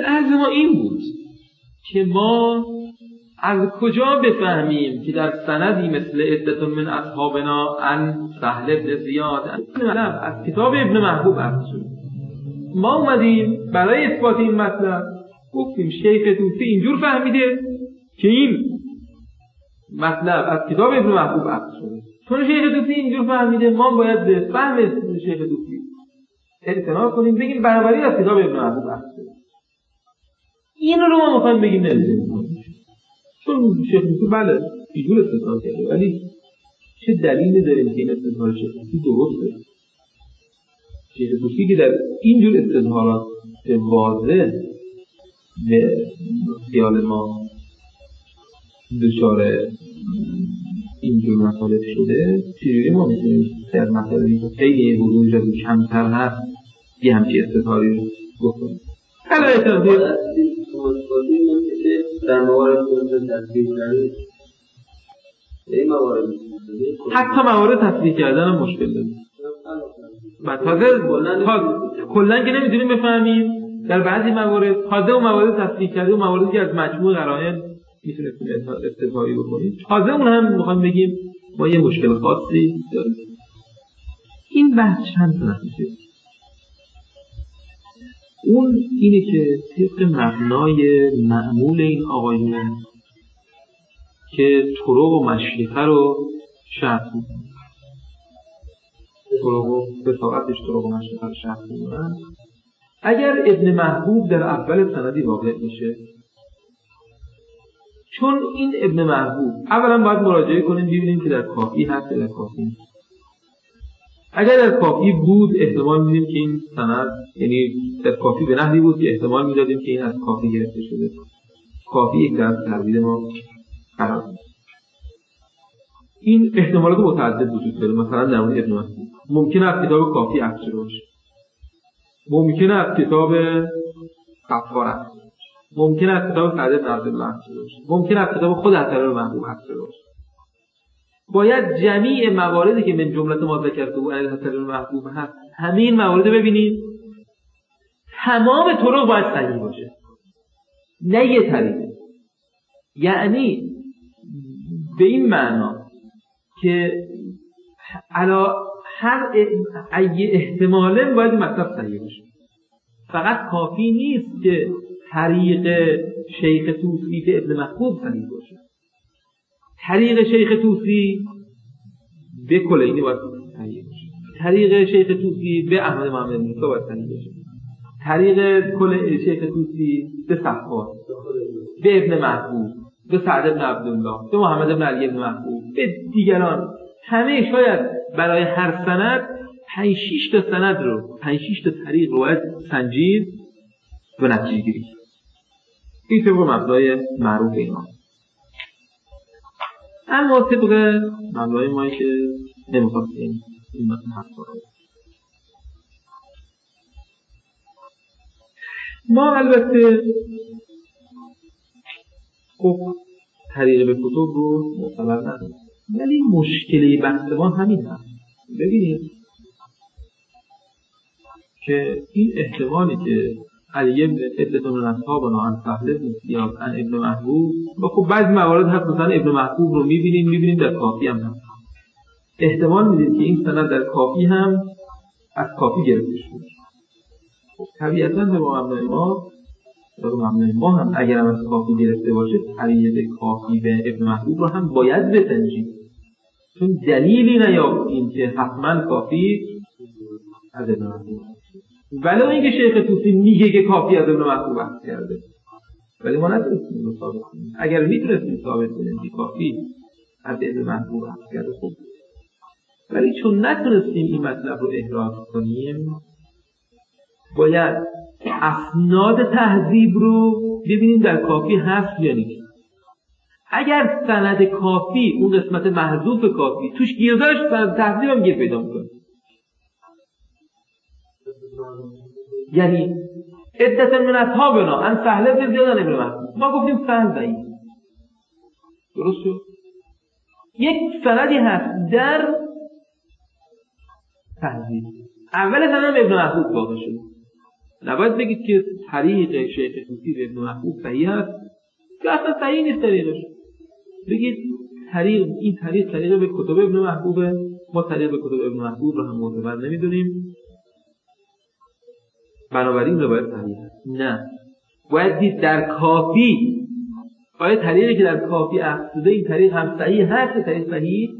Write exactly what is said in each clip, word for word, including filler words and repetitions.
عرض ما این بود که ما از کجا بفهمیم که در سندی مثل عدة من اصحابنا عن سهل بن زیاد از کتاب ابن محبوب عرض شد. ما اومدیم برای اثبات این مطلب گفتیم شیخ طوسی اینجور فهمیده که این مطلب از کتاب ابن محبوب عرض شده. چون شیخ طوسی اینجور فهمیده ما باید به فهم شیخ طوسی اعتنا کنیم، بگیم برابری از کتاب ابن محبوب عرض شده. این رو ما میخوایم بگیم نمی‌دونیم، چون شیخ طوسی بله اینجور استدلال کرده، ولی چه دلیلی داریم که این استدلال شیخ طوسی درسته؟ شیخ طوسی که در اینجور استدلالات واضح به خیال ما دچار اینجور مطالب شده، چجوری ما میتونیم در مطالبی که خیلی بروز رو کمتر هست یه همچی استدلالی رو بکنیم؟ حالا اعتراضی در موارد خود تصدیق کردن این موارد حتی موارد تصدیق کردن هم مشکل داریم. بعد تازه کلن که نمیتونیم بفهمیم در بعضی موارد تازه و موارد تصدیق کرده و مواردی که از مجموع قرائن میتونستیم استدلال بکنیم، تازه اون هم میخوام بگیم ما یه مشکل خاصی داریم. این بحث چند تا نتیجه. اون اینه که طبق مبنای معمول این آقایون که طرق و مشیخه رو شرط میکنن، طرق و بساعتش طرق و مشیخه رو شرط میکنن، اگر ابن محبوب در اول سندی واقع میشه، چون این ابن محبوب اولا باید مراجعه کنیم ببینیم که در کافی هست یا در کافی نیست. اگر در کافی بود احتمال میدیم که این سند، یعنی در کافی به نحوی بود که احتمال میدادیم که این از کافی گرفته شده. کافی یک در تردید ما قرار میده. این احتمالات متعدد وجود داره. مثلا در مورد ابن محبوب ممکنه از کتاب کافی اخذ شده باشه، ممکنه از کتاب غفار اخذ شده باشه، ممکنه از کتاب سعد بن عبدالله اخذ شده باشه، ممکنه از کتاب خود اثر محبوب اخذ شده باشه. باید جمیع مواردی که من جملت ما ذکرته و علی حسن محبوب هست همین موارد ببینید، تمام طرق باید صحیح باشه، نه یه طریق. یعنی به این معنا که علا هر ای احتمالاً باید مطلب صحیح باشه. فقط کافی نیست که طریق شیخ طوسی به ابن محبوب صحیح باشه. طریق شیخ طوسی به کلینی باید صحیح باشه، طریق شیخ طوسی به احمد محمد موسی باید صحیح باشه، طریق کل شیخ طوسی به صفوان، به ابن محبوب، به سعد بن عبدالله، به محمد بن علی بن محبوب، به دیگران. همه شاید برای هر سند پنج شش تا سند رو پنج شش تا طریق رو باید سنجید و نتیجه گیری. این طبق مبنای معروف اینا. اما طبق مبنای مایی که نمیخواستیم این مطمئن حرفا رو ما البته خب طریق به کتب رو معتبر نداریم، ولی مشکلی بحث ما همین هست. ببینید که این احتمالی که علی ابن عدة من اصحابنا عن سهل بن زیاد عن ابن محبوب، و خب بعضی موارد هست مثلا ابن محبوب رو میبینیم میبینیم در کافی هم هست، احتمال میدیم که این سند در کافی هم از کافی گرفته شده. خب طبیعتاً به مبنای ما به مبنای ما هم اگر هم از کافی گرفته باشه طریق کافی به ابن محبوب رو هم باید بسنجیم، چون دلیلی نیافتیم که حتما کافی از ابن محبوب، ولی اینکه شیخ طوسی میگه که کافی از ابن محبوب بحث کرده، ولی ما نتونستیم رو ثابت کنیم. اگر میتونستیم ثابت کنیم که کافی از ابن محبوب بحث کرده خوب، ولی چون نتونستیم این مطلب رو احراز کنیم باید اسناد تهذیب رو ببینیم در کافی هست یا نیست. اگر سند کافی، اون قسمت محذوف کافی توش گیر داشت، سند تهذیب هم گیر پیدا میکنه. یعنی عدة من اصحابنا عن سهل بن زیاد عن ابن محبوب، ما گفتیم سند ضعیف، درست شد؟ یک سندی هست در تهذیب، اول سند ابن محبوب واقع شد، نباید بگید که طریق شیخ طوسی به ابن محبوب صحیح هست که اصلا صحیح نیست طریقش. بگید طریق این طریق طریق به کتب ابن محبوبه، ما طریق به کتب ابن محبوب رو هم معتبر نمیدونیم، بنابراین روایت صحیح هست. نه، باید دید در کافی آیا طریقی که در کافی اخذ شده این طریق هم صحیح هست که طریق صحیح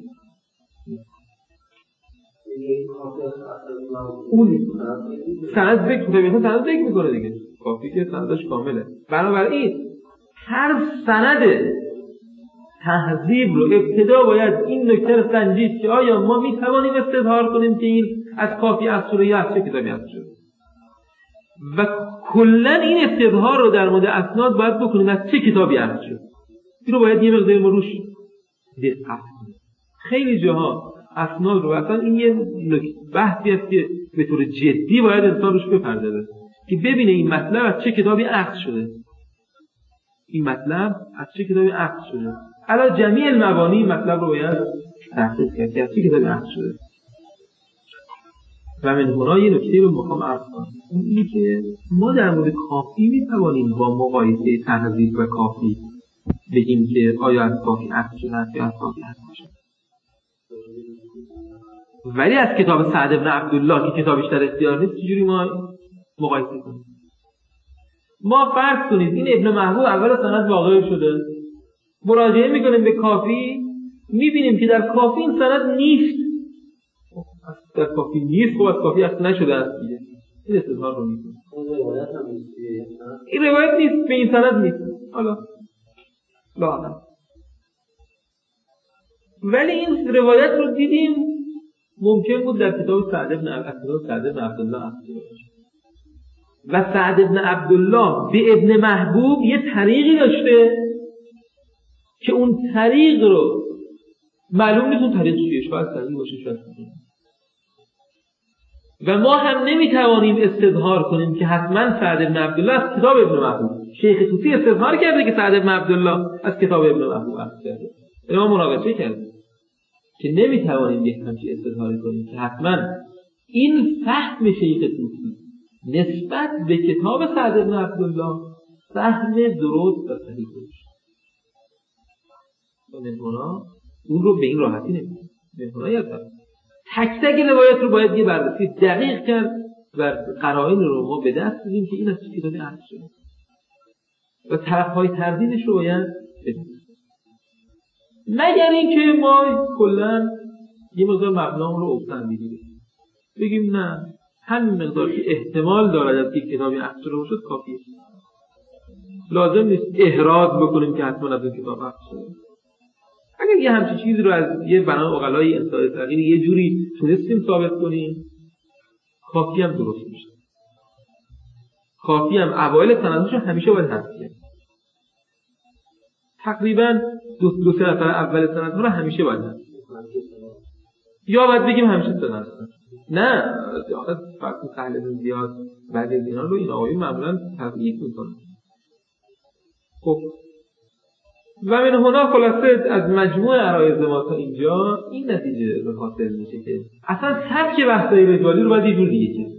اون سند ذکر میکنه، سند ذکر میکنه دیگه، کافی که سندش کامله. بنابراین هر سند تهذیب رو ابتدا باید این نکته رو سنجید که آیا ما میتوانیم استظهار کنیم که این از کافی اخذ شده یا از چه کتابی اخذ شده، و کلا این استظهار رو در مورد اسناد باید بکنیم از چه کتابی اخذ شده. این رو باید یه مقدار ما روش دقت کنیم. خیلی جاها اسناد رو اصلا این یه بحثی است که به طور جدی باید انسان روش بپردازه که ببینه این مطلب از چه کتابی اخذ شده، این مطلب از چه کتابی اخذ شده. علا جمیع المبانی مطلب رو باید تحقیق کرد که از چه کتابی اخذ شده. و من هنا یه نکته رو میخوام عرض کنم، اون اینه که ما در مورد کافی میتوانیم با مقایسه تهذیب و کافی بگیم که آیا از کافی اخذ شده است یا از کافی اخذ شده. ولی از کتاب سعد بن عبدالله که کتابش در اختیار نیست چجوری ما مقایسه کنیم؟ ما فرض کنید این ابن محبوب اول سند واقع شده، مراجعه میکنیم به کافی، میبینیم که در کافی این سند نیست، در کافی نیست، خب از کافی اصلا نشده است دیگه، این استظهار رو میکنیم. این روایت نیست، به این سند نیست، حالا لاحظا ولی این روایت رو دیدیم ممکن بود در کتاب سعد بن عبدالله سعد بن عبدالله و سعد بن عبدالله به ابن محبوب یه طریقی داشته که اون طریق رو معلوم نیست اون طریق چیه، شاید صحیح باشه شاید صحیح، و ما هم نمیتوانیم استظهار کنیم که حتما سعد بن عبدالله از کتاب ابن محبوب. شیخ طوسی استظهار کرده که سعد بن عبدالله از کتاب ابن محبوب اخذ کرده، ما مناقشه کردیم که نمیتوانیم یک همچین استظهاری کنیم که حتما این فهم شیخ طوسی نسبت به کتاب سعد بن عبدالله فهم درست و صحیح باشه. منهنا اون رو به این راحتی نمی‌کنه. منهنا یاد تک تک روایت رو باید یه بررسی دقیق کرد و قرائن رو ما به دست بدیم که این از چه کتابی اخذ شده و طرف‌های تردیدش رو باید بدیم، مگر اینکه ما کلا یه مقدار مبنامون رو اوسن بگیریم بگیم نه همین مقدار که احتمال دارد از یک کتابی اخذ شده باشه کافیه، لازم نیست احراز بکنیم که حتما از این کتاب اخذ شده. اگر یه همچین چیزی رو از یه بنا عقلای انسان صغیر یه جوری تونستیم ثابت کنیم کافی هم درست میشه. کافی هم اوایل سندش همیشه باید حذف کنیم، تقریبا دو دو سه نفر اول سند رو همیشه باید حذف یا باید بگیم همیشه سند نه آخه فرق سهل زیاد بعد از اینا رو این آقایی معمولا تضعیف میکنن. خب و من هنا خلاصه از مجموع عرایض ما تا اینجا این نتیجه به حاصل میشه که اصلا سبک بحثای رجالی رو باید یه جور دیگه کرد.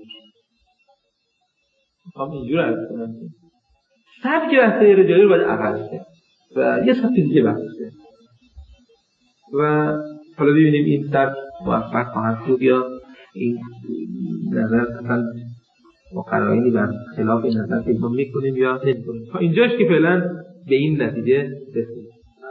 هم اینجور عرض کنم سبک بحثای رجالی رو باید عوض کرد و یه سبک دیگه بحث کرد و حالا ببینیم این سبک موفق خواهد بود یا این نظر اصلا با قرائنی بر خلاف این نظر پیدا میکنیم یا نمیکنیم. تا اینجاش که فعلا به این نتیجه رسید.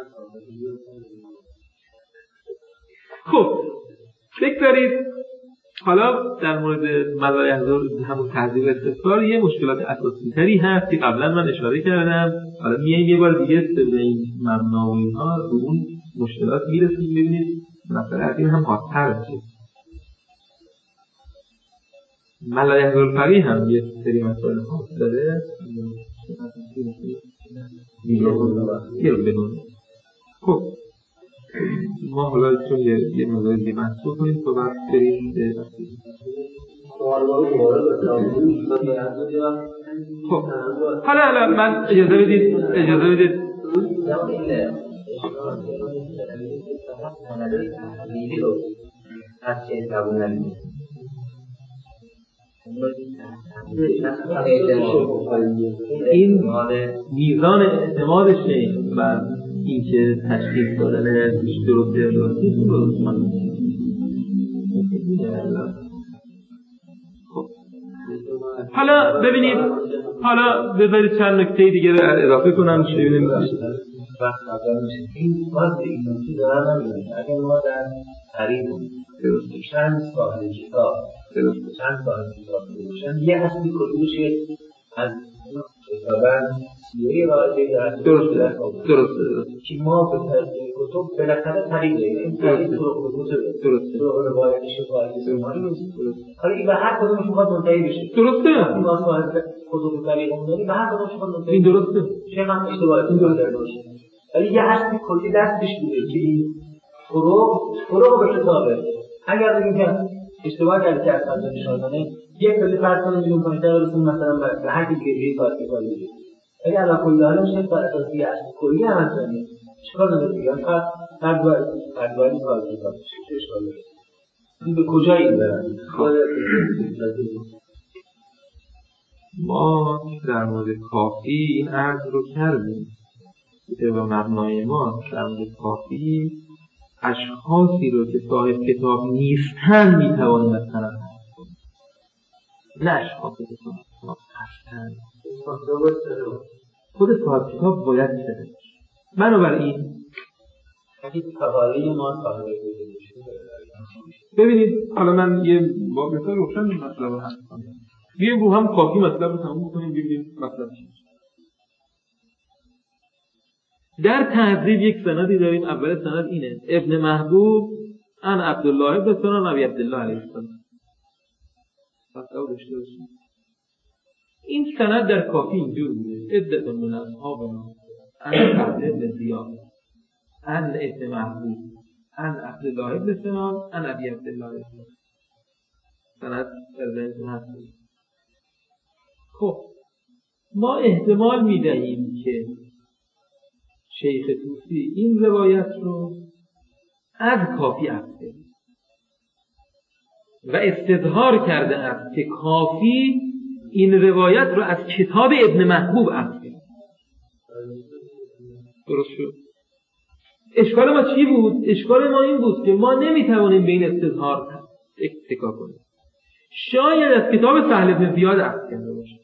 خب بگذارید حالا در مورد مزایای حضور همون تهذیب استفسار یه مشکلات اساسی تری هست که قبلا من اشاره کردم، حالا میاییم یه بار دیگه به این مبنا و اینها رو اون مشکلات میرسیم ببینید مثلا از این هم خاطر بشه. ملای حضور فقی هم یه سری مسائل خاص داره یه رو بدون. خب ما حالا چون یه مقدار دیگه بحث بکنیم تو بعد بریم به خب حالا حالا من اجازه بدید اجازه بدید این میزان اعتمادشه و این که تشخیص دادن درست درستی درست من خب حالا ببینید، حالا بذارید چند نکته دیگه رو اضافه کنم چه ببینیم وقت قبل میشه این باز به این نکته دارم نمیدونیم اگر ما در قریب چند صاحب کتاب چند صاحب کتاب باشن یه اصلی کدومشه از مثلا سیری رایجه در درسته درسته که ما به کتب بالاخره طریق داریم این طریق طرق به کتب درسته طرق روایت شفاهی سماری نیست حالا این به هر کدومش میخواد منتهی بشه درسته این ما صاحب کتب طریق داریم به هر کدومش میخواد منتهی این درسته چه هم اشتباهی این درسته ولی یه اصلی کلی دستش بوده که این طرق طرق به کتابه اگر بگیم که اشتباه کردی که اصلا نشانه یک کلی فرض کنیم میگیم کنید در رسول مثلا به هر کی دیگه کار کنید اگر علاوه کلی حالا میشه کار اساسی است کلی هم هست چیکار داره دیگه فقط فرض فرض کار کنید چه اشکال داره این به کجا این برن ما در مورد کافی این عرض رو کردیم و مبنای ما در مورد کافی اشخاصی رو که صاحب کتاب نیستن میتوانیم از طرف نه اشخاص که صاحب کتاب هستن خود صاحب کتاب باید شده بنابراین اگه تقالی ما صاحب ببینید حالا من یه با مثال روشن مطلب هست بیایم رو هم کافی مطلب رو تموم کنیم ببینیم مطلب چیه. در تهذیب یک سندی داریم. اول سند اینه: ابن محبوب عن عبدالله ابن سنان ابی عبدالله علیه السلام. داشته باشیم این سند در کافی اینجور بوده: عدت من اصحابنا عن سعد ابن زیاد عن ابن محبوب عن عبدالله ابن سنان عن ابی عبدالله علیه السلام. سند در ذهنتون هست. خب ما احتمال میدهیم که شیخ طوسی این روایت رو از کافی اخذ و استظهار کرده است که کافی این روایت رو از کتاب ابن محبوب اخذ. درست شد؟ اشکال ما چی بود؟ اشکال ما این بود که ما نمیتوانیم به این استظهار اتکا کنیم. شاید از کتاب سهل بن زیاد اخذ کرده باشه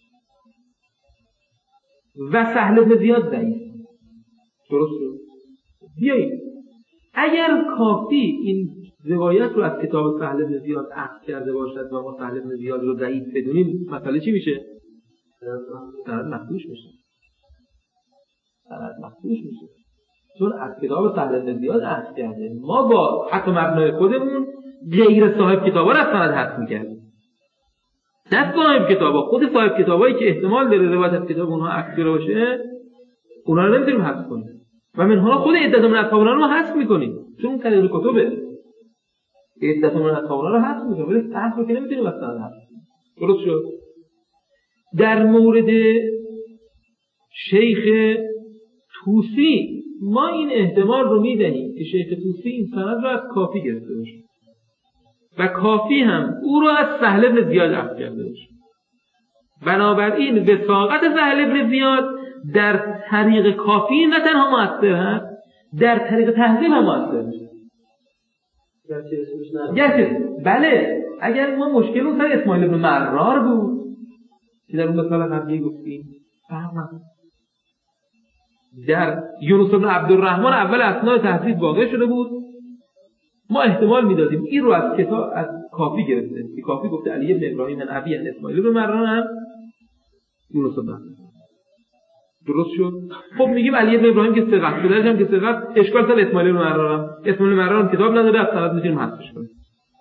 و سهل بن زیاد ضعیف. درست شد؟ بیایید اگر کافی این روایت رو از کتاب سهل بن زیاد اخذ کرده باشد و ما سهل بن زیاد رو ضعیف بدونیم، مسئله چی میشه؟ سند مخدوش میشه. سند مخدوش میشه چون از کتاب سهل بن زیاد اخذ کرده. ما با حتی مبنای خودمون غیر صاحب کتابا رو از سند حذف می‌کردیم. دست صاحب کتابا، خود صاحب کتابایی که احتمال داره روایت از کتاب اونها اخذ کرده باشه، اونا رو نمیتونیم حذف کنیم و منها خود عدت من اصحابنا رو حذف میکنیم چون اون طریق کتبه. عدت من اصحابنا رو حذف میکنیم ولی صحف رو که نمیتونیم اصلا حذف کنیم. درست شد؟ در مورد شیخ طوسی ما این احتمال رو میدهیم که شیخ طوسی این سند رو از کافی گرفته باشه و کافی هم او رو از سهل بن زیاد اخذ کرده باشه. بنابراین وثاقت سهل بن زیاد در طریق کافی نه تنها مؤثر هست، در طریق تهذیب هم مؤثر میشه. گرچه بله اگر ما مشکل اون سر اسماعیل بن مرار بود که در اون مثال قبلی گفتیم فهمم در یونس بن عبدالرحمن اول اسناد تهذیب واقع شده بود، ما احتمال میدادیم این رو از کتاب از کافی گرفته که کافی گفته علی بن ابراهیم بن ابی اسماعیل بن مرار هم یونس بن عبدالرحمن. درست شد؟ خب میگیم علی بن ابراهیم که ثقت شده هم که ثقت اشکال سر اسماعیل بن مرارم اسماعیل بن مرارم کتاب نداره از سند میتونیم حذفش کنیم.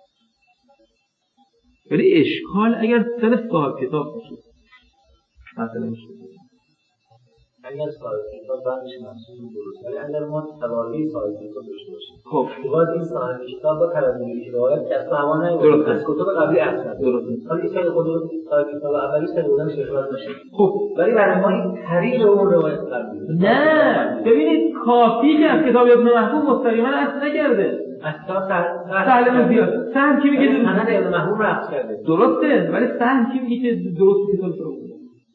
ولی اشکال اگر سر صاحب کتاب باشه مثلا میشه اگر صاحب کتاب بعدش محسوب درست ولی اگر ما توالی صاحب کتاب داشته باشیم خب باز این صاحب کتاب با ترازی روایت که اصلا همان نیست از کتاب قبلی اصلا درست حالا این سر خود صاحب کتاب اولی سر بودن شفاعت باشه. خب ولی برای ما این طریق اون روایت قبلی نه. ببینید کافی که از کتاب ابن محبوب مستقیما اصلا نکرده اصلا سهل زیاد سهل کی میگه سند ابن محبوب رفت کرده درسته، ولی سهل کی میگه که درست کتاب رو بوده؟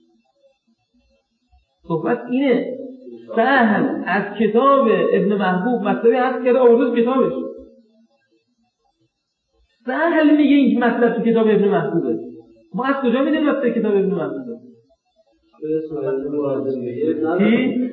صحبت اینه سهل از کتاب ابن محبوب مطلبی هست کرده آورده کتابش. سهل میگه این مطلب تو کتاب ابن محبوبه. ما از کجا میدونیم مطلب کتاب ابن محبوبه؟ کی؟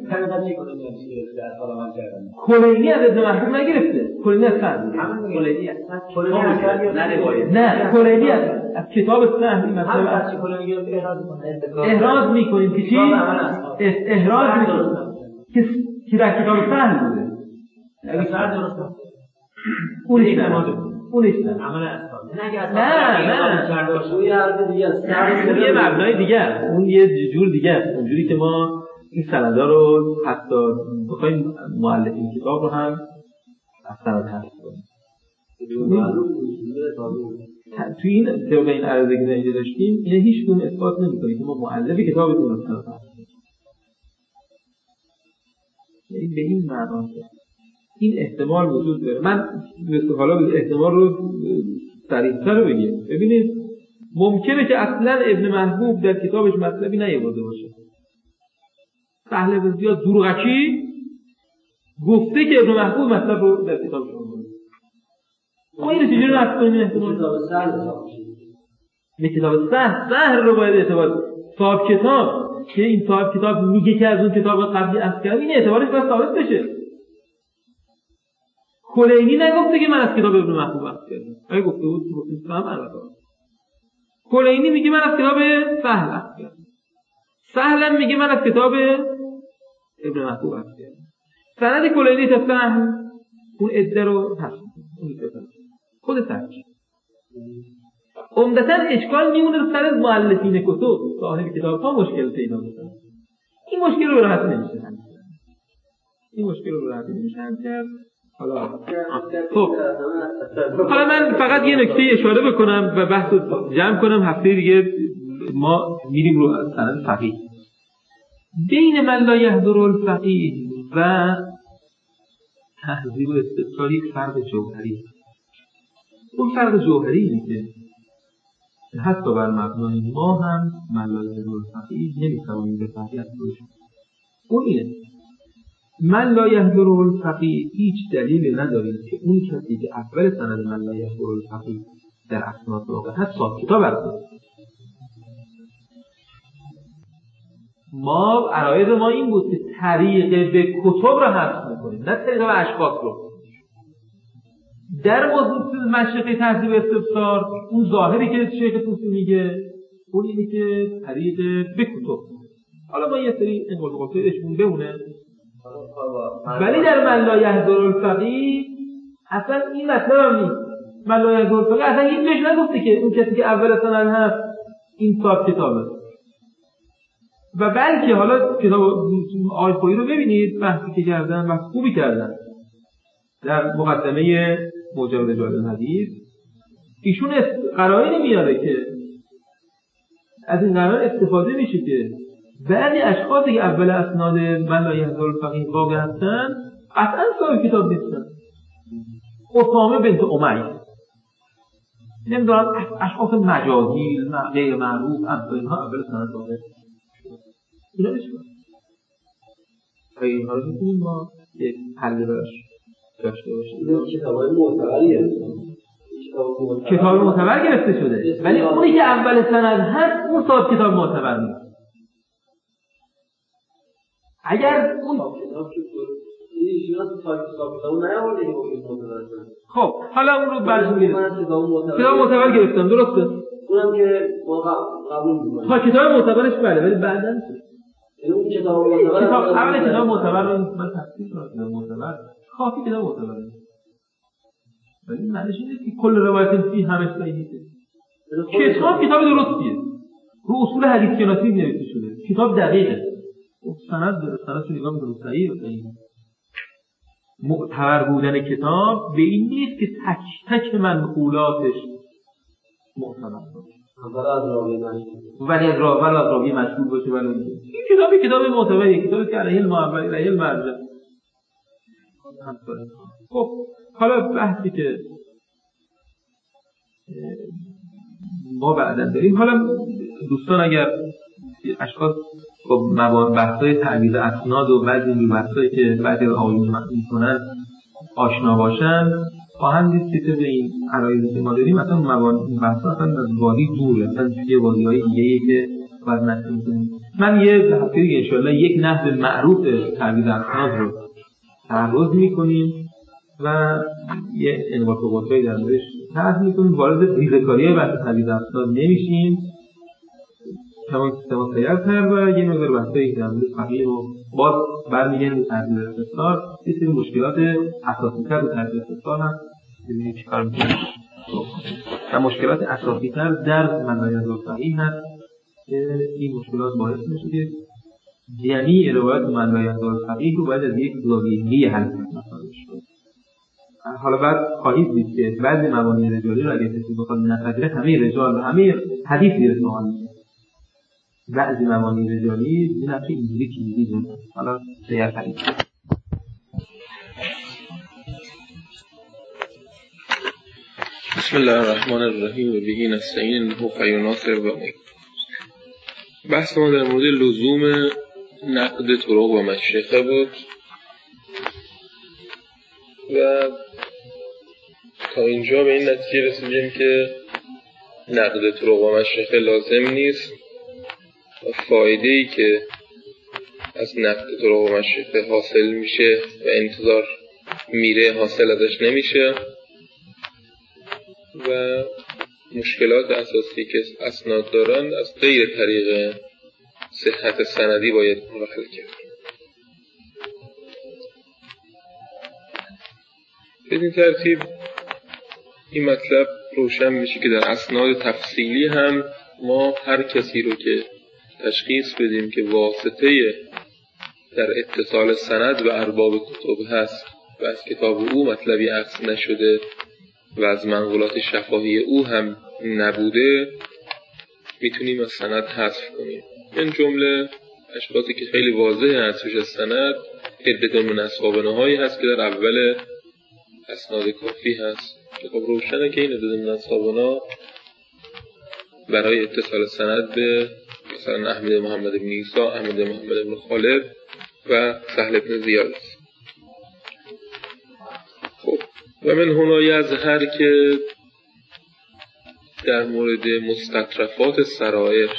کلینی از ابن محبوب نگرفته. کلینی از سهل. کلینی از سهل. نه کلینی از کتاب سهل این مطلب احراز میکنیم که چی؟ احراز میکنیم که در کتاب سهل بوده. اگه سهل درسته اونش نه اونش نه عمل اصلا نه نه اون یه مبنای دیگه، اون یه جور دیگه. اونجوری که ما این سندا رو حتی بخوایم مؤلف این کتاب رو هم از سند حذف کنیم. توی این طبق این عرضه که اینجا داشتیم اینه هیچ کدوم اثبات نمی‌کنه که ما مؤلف کتابتون رو سند حذف کنیم. یعنی به این معنا این احتمال وجود داره. من حالا احتمال رو صریح‌تر بگیم. ببینید ممکنه که اصلا ابن محبوب در کتابش مطلبی نیاورده باشه. سهل بن زیاد دروغکی گفته که ابن محبوب مطلب رو در کتابش آورده. ما اینو چجوری رفت کنیم این احتمال؟ کتاب سهل به کتاب سهل سهل رو باید اعتبار صاحب کتاب که این صاحب کتاب میگه که از اون کتاب قبلی اصل کرد، این اعتبارش باید ثابت بشه. کلینی نگفته که من از کتاب ابن محبوب اخذ کردم. اگه گفته بود گفتم هم البته. کلینی میگه من از کتاب سهل اخذ کردم. سهل میگه من از کتاب ابن محبوب اخذ کردم. سند کلینی تا سهل اون عده رو هست. خود سهل. عمدتاً اشکال میمونه سر مؤلفین کتب، صاحب کتاب‌ها مشکل پیدا می‌کنه. این مشکل رو راحت نمیشه. این مشکل رو راحت نمیشه کرد. حالا خب حالا من فقط یه نکته اشاره بکنم و بحث رو جمع کنم. هفته دیگه ما میریم رو سند فقیه. بین من لا یحضر الفقیه و تهذیب و استدلال یک فرق جوهری. اون فرق جوهری اینه که حتی بر مبنای ما هم من لا یحضر الفقیه نمیتوانیم به فقیه باشیم. اون اینه من لا یحضر الفقیه هیچ دلیلی نداریم که اون کسی که اول سند من لا یحضر الفقیه در اسناد واقع هست صاحب کتاب است. ما عرایض ما این بود که طریق به کتب را حذف میکنیم، نه طریق به اشخاص رو. در موضوع مشرقه تهذیب استفسار اون ظاهری که شیخ طوسی میگه اون اینه که طریق به کتب. حالا ما یه سری این قول قطعه اشمون بمونه، ولی در من لا یحضر الفقیه اصلا این مطلب هم نیست. من لا یحضر الفقیه اصلا هیچ جاش نگفته که اون کسی که اول سند هست این صاحب کتابه. و بلکه حالا کتاب آقای خویی رو ببینید، بحثی که کردن بحث خوبی کردن در مقدمه موجب رجال الحدیث. ایشون قرائنی میاره که از این قرائن استفاده میشه که بعضی اشخاصی که اول اسناد من لا یحضر الفقیه واقع هستن قطعا صاحب کتاب نیستن. اسامه بنت امیه، نمیدونم اشخاص مجاهیل غیر معروف از اینها اول سند واقع اینا میشه. اگه حالا میتونیم ما یک حل براش داشته باشیم. کتابای معتبریه، کتاب معتبر گرفته شده، ولی اونی که اول سند هست اون صاحب کتاب معتبر نیست. اگر اون کتاب که ایشون صاحب کتاب نیاورده که معتبر کنه. خب حالا اون رو بررسی کتاب معتبر گرفتم، درسته؟ اونم که ما قبول می‌کنیم. ها کتاب معتبرش بله، ولی بعداً اون کتاب معتبر کتاب اول کتاب معتبر رو من تفسیر کردم. معتبر کافی کتاب معتبره، ولی معنیش اینه که کل روایت فی همش صحیح نیست. کتاب کتاب درستیه، رو اصول حدیث شناسی نوشته شده، کتاب دقیقه. سند سند رو نگاه می‌کنید صحیح صحیح. معتبر بودن کتاب به این نیست که تک تک منقولاتش معتبر باشه، ولی از راوی ولی از راوی مشهور باشه. ولی این کتابی کتاب معتبریه، کتابی که علیه المعول علیه المرجع. خب حالا بحثی که ما بعداً داریم، حالا دوستان اگر اشخاص با مبانی بحث‌های تعویض اسناد و بعضی این بحثایی که بعضی آقایون می‌کنن آشنا باشن، خواهند دید که به این عرایضی که ما داریم مثلا مبانی بحث‌ها اصلا از وادی دوره، مثلا یه وادی‌های دیگه‌ای که باید نشون می‌کنیم. من یه هفته دیگه انشاءالله یک نحو معروف تعویض اسناد رو تعرض می‌کنیم و یه انواع قوتایی در موردش تعریف می‌کنیم. وارد ریزه‌کاری بحث تعویض اسناد نمی‌شیم، تمام سیستم تیار کرد و یه مقدار بحثایی در مورد فقیه و باز برمیگردیم به تعویض استثار. یه سری مشکلات اساسی‌تر به تعویض استثار هست، ببینید چیکار می‌کنیم. و مشکلات اساسی‌تر در منایز الفقیه هست که این مشکلات باعث میشه که جمعی روایت منایز الفقیه رو باید از یک زاویه حل کنیم. حالا بعد خواهید دید که بعضی مبانی رجالی رو اگه کسی بخواد نپذیره همه رجال و همه حدیث میره سوال میشه. بعضی مبانی رجالی این نفسی اینجوری کلیدی داره. حالا سیر خرید بسم الله الرحمن الرحیم و بهی نستعین انه خیر ناصر و معین. بحث ما در مورد لزوم نقد طرق و مشیخه بود و تا اینجا به این نتیجه رسیدیم که نقد طرق و مشیخه لازم نیست و فایده‌ای که از نقد طرق و مشیخه حاصل میشه و انتظار میره حاصل ازش نمیشه و مشکلات اساسی که اسناد دارن از غیر طریق صحت سندی باید حل کرد. به این ترتیب این مطلب روشن میشه که در اسناد تفصیلی هم ما هر کسی رو که تشخیص بدیم که واسطه در اتصال سند و ارباب کتب هست و از کتاب او مطلبی اخذ نشده و از منقولات شفاهی او هم نبوده میتونیم از سند حذف کنیم. این جمله اشخاصی که خیلی واضحه از توش سند عدة من اصحابنا هایی هست که در اول اسناد کافی هست که خب روشنه که این عدة من اصحابنا برای اتصال سند به مثلا احمد محمد بن عیسی، احمد محمد بن خالد و سهل بن زیاد است. خب و من هنا یظهر که در مورد مستطرفات سرائر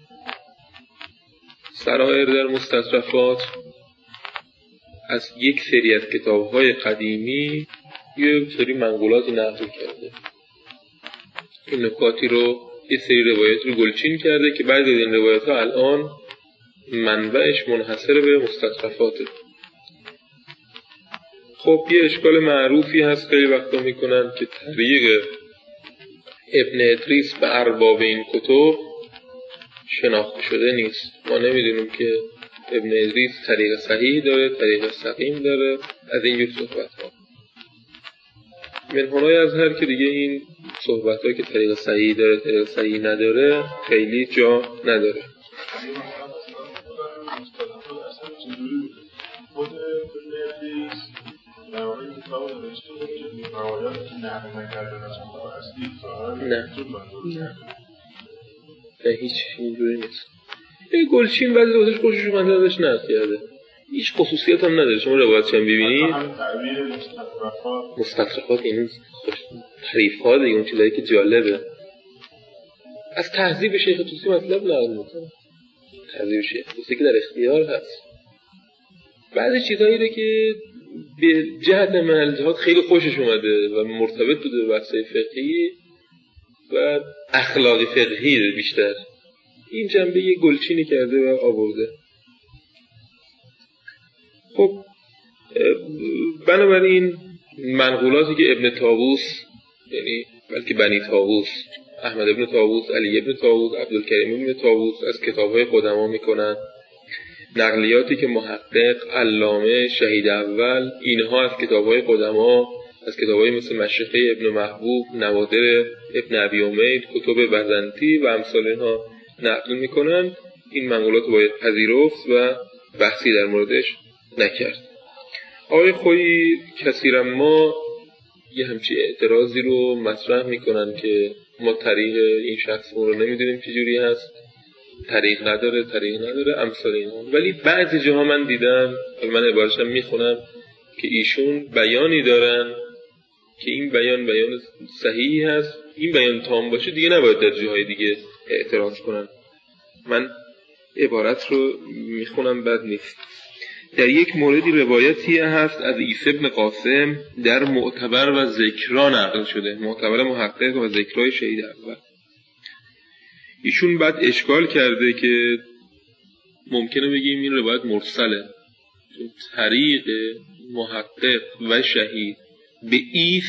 سرائر در مستطرفات از یک سری از کتاب‌های قدیمی یه سری منقولاتی نقل کرده. این نکاتی رو یه سری روایت رو گلچین کرده که بعد از این روایت ها الان منبعش منحصر به مستطرفاته. خب یه اشکال معروفی هست خیلی وقتا میکنن که طریق ابن ادریس به ارباب این کتب شناخته شده نیست. ما نمیدونیم که ابن ادریس طریق صحیح داره، طریق سقیم داره، از اینجور صحبت ها. من هنای از هر که دیگه این صحبت ها که طریق صحیح داره، طریق صحیح نداره خیلی جا نداره. نه نه نه هیچ اینجوری نیست. یه گلچین بعضی واسش خوشش اومده ازش نقل کرده، هیچ خصوصیت هم نداره. شما روایتش هم ببینید مستطرفات این تعریف ها دیگه، اون چیزایی که جالبه از تهذیب شیخ طوسی مطلب نقل میکنه. تهذیب شیخ طوسی که در اختیار هست، بعضی چیزایی رو که به جهت منهجات خیلی خوشش اومده و مرتبط بوده به بحث‌های فقهی و اخلاقی فقهی بیشتر، این جنبه یه گلچینی کرده و آورده. خب بنابراین منقولاتی که ابن طاووس، یعنی بلکه بنی طاووس، احمد ابن طاووس، علی ابن طاووس، عبدالکریم ابن طاووس از کتاب‌های قدما میکنن، نقلیاتی که محقق، علامه، شهید اول، اینها از کتاب‌های قدما، از کتاب‌های مثل مشیخه ابن محبوب، نوادر ابن ابی امید، کتب بزنطی و امثال اینها نقل میکنن. این منقولات باید پذیرفت و بحثی در موردش نکرد. آقای خویی کثیرا ما یه همچی اعتراضی رو مطرح میکنن که ما طریق این شخص رو نمیدونیم چجوری هست، طریق نداره طریق نداره امثال اینها. ولی بعضی جاها من دیدم، من عبارشم میخونم، که ایشون بیانی دارن که این بیان بیان صحیحی هست، این بیان تام باشه دیگه نباید در جاهای دیگه اعتراض کنن. من عبارت رو میخونم بد نیست. در یک موردی روایتی هست از عیسی بن قاسم در معتبر و ذکرا نقل شده، معتبر محقق و ذکرای شهید اول. ایشون بعد اشکال کرده که ممکنه بگیم این روایت مرسله، چون طریق محقق و شهید به ایس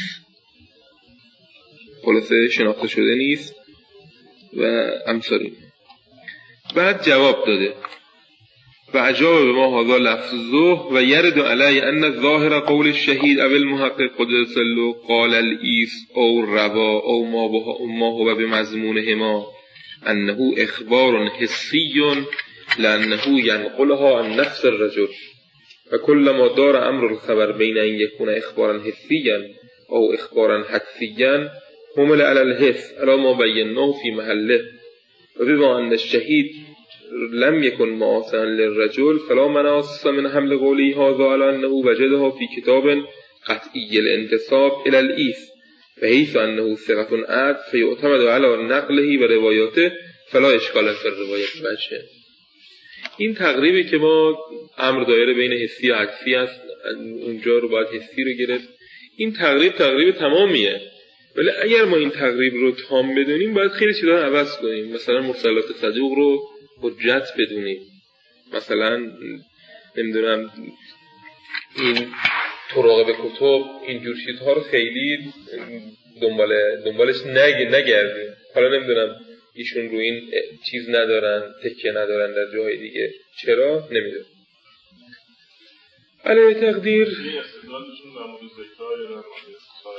خلاصه شناخته شده نیست و امثالی. بعد جواب داده و اجاب به ما هذا لفظه و یرد علی ان ظاهر قول الشهید او المحقق قدس سلو قال الایس او روا او ما هو بمضمونهما انه اخبار حسی لانه ینقلها عن نفس الرجل و كلما دار امر الخبر بین ان یکون اخبارا حسیا او اخبارا حدسیا حمل علی الحس علی ما بیناه فی محله و بما ان الشهید لم يكن معاصرا للرجل فلا مناص من حمل قوله هذا على انه وجدها في كتاب قطعي الانتساب الى الإيس فحيث انه ثقة عدل فيعتمد على نقله و روایاته فلا اشکال در روایت بشه. این تقریبی که ما امر دایره بین حسی و عکسی است، اونجا رو باید حسی رو گرفت. این تقریب تقریب تمامیه، ولی اگر ما این تقریب رو تام بدونیم باید خیلی چیزا رو عوض کنیم. مثلا مرسلات صدوق رو حجت بدونیم، مثلا نمیدونم این طرق به کتب اینجور چیزها رو خیلی دنبال دنبالش نگ نگردیم. حالا نمیدونم ایشون رو این چیز ندارن، تکیه ندارن در جاهای دیگه، چرا نمیدونم. علیه تقدیر استدلالشون در مورد ذکرها یا در مورد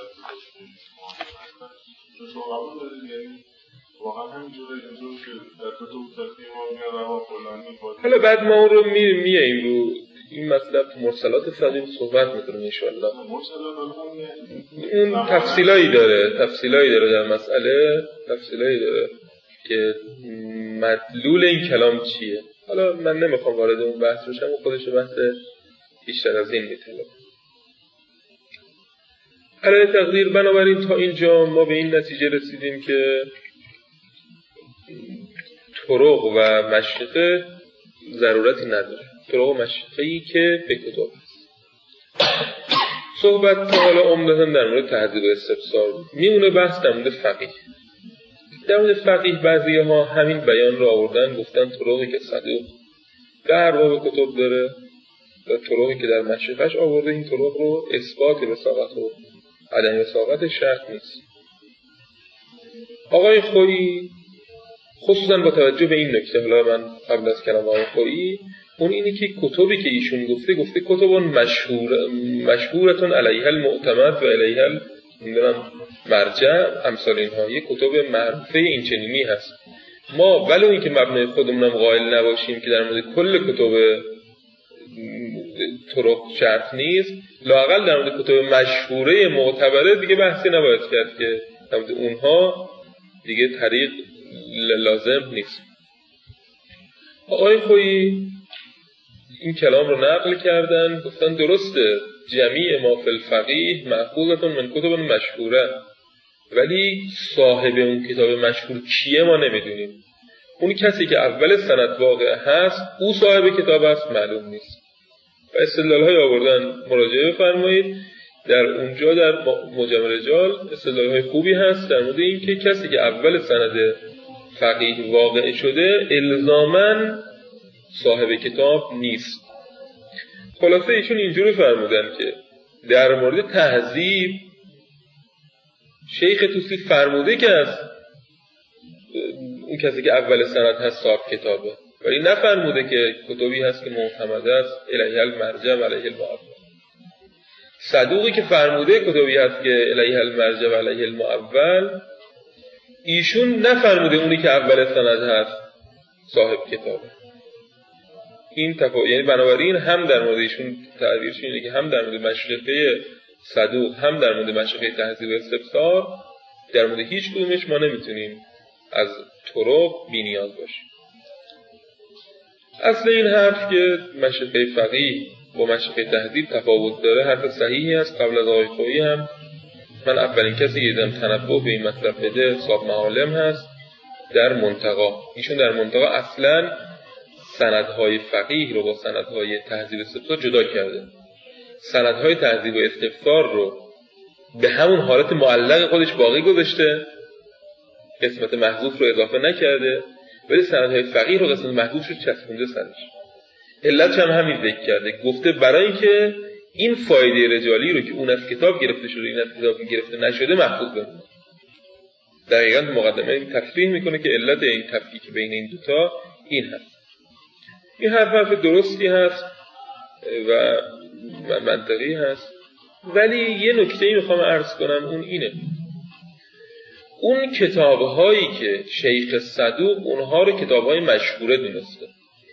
استثارت واقعا همینجوره اینجور که در کتب تفسیر ما میاد روا فلانی باید. حالا بعد ما اون رو می میاییم رو این مطلب مرسلات صدوق صحبت میکنیم ان شاء الله. اون تفصیلایی داره تفصیلایی داره در مسئله، تفصیلایی داره که مدلول این کلام چیه. حالا من نمیخوام وارد اون بحث بشم، و خودش بحث بیشتر از این میطلبه. علیه تقدیر بنابراین تا اینجا ما به این نتیجه رسیدیم که طرق و مشیخه ضرورتی نداره، طرق و مشیخه‌ای که به کتب هست. صحبت تا حالا عمدتاً در مورد تهذیب و استفسار میمونه. بحث در مورد فقیه. در مورد فقیه بعضی ها همین بیان رو آوردن، گفتن طرقی که صدوق در باب کتب داره و طرقی که در مشیخش آورده این طرق رو اثبات وثاقت و عدم وثاقت شرط نیست. آقای خویی خصوصا با توجه به این نکته، حالا من قبل از کلام آقای خویی، اون اینی که کتبی که ایشون گفته گفته کتبون مشهور مشهورتون علیها المعتمد و علیها نمیدونم مرجع امثال اینها، یه کتب معروفه این چنینی هست. ما ولو اینکه مبنای خودمونم قائل نباشیم که در مورد کل کتب طرق شرط نیست، لااقل در مورد کتب مشهوره معتبره دیگه بحثی نباید کرد که در مورد اونها دیگه طریق لازم نیست. آقای خویی این کلام رو نقل کردن، گفتن درسته جمیع ما فی الفقیه مأخوذة من کتب مشهوره، ولی صاحب اون کتاب مشهور کیه ما نمیدونیم. اون کسی که اول سند واقع هست او صاحب کتاب هست معلوم نیست. و استدلال‌های آوردن مراجعه بفرمایید. در اونجا در معجم رجال استدلال‌های خوبی هست در مورد این که کسی که اول سند فقیه واقع شده الزاماً صاحب کتاب نیست. خلاصه ایشون اینجوری فرمودن که در مورد تهذیب شیخ توسی فرموده که از اون کسی که اول سند هست صاحب کتابه، ولی نفرموده که کتبی هست که معتمد است الیه المرجع و الیه المعول. صدوقی که فرموده کتبی هست که الیه المرجع و الیه المعول، ایشون نفرموده اونی که اول سند هست صاحب کتابه. این تفاوت، یعنی بنابراین هم در مورد ایشون تعبیرش اینه که هم در مورد مشرقه صدوق هم در مورد مشیخه تهذیب و استفسار، در مورد هیچ کدومش ما نمیتونیم از طرق بی‌نیاز باشیم. اصل این حرف که مشیخه فقیه با مشیخه تهذیب تفاوت داره حرف صحیحی است. قبل از آقای خویی هم من اولین کسی که دیدم تنبه به این مطلب بده صاحب معالم هست در منتقا. ایشون در منتقا اصلاً سندهای فقیه رو با سندهای تهذیب و استفسار جدا کرده. سندهای تهذیب و استفسار رو به همون حالت معلق خودش باقی گذاشته، قسمت محذوف رو اضافه نکرده، ولی سندهای فقیه رو قسمت محذوف رو چسبونده سرش. علتش هم همین ذکر کرده، گفته برای اینکه این فایده رجالی رو که اون از کتاب گرفته شده این از کتاب گرفته نشده محفوظ بمونه. دقیقاً مقدمه تصریح میکنه که علت این تفکیک بین این دوتا این هست. این حرف حرف درستی هست و منطقی هست، ولی یه نکته‌ای میخوام عرض کنم، اون اینه: اون کتاب‌هایی که شیخ صدوق اونها رو کتاب‌های مشهوره دونسته،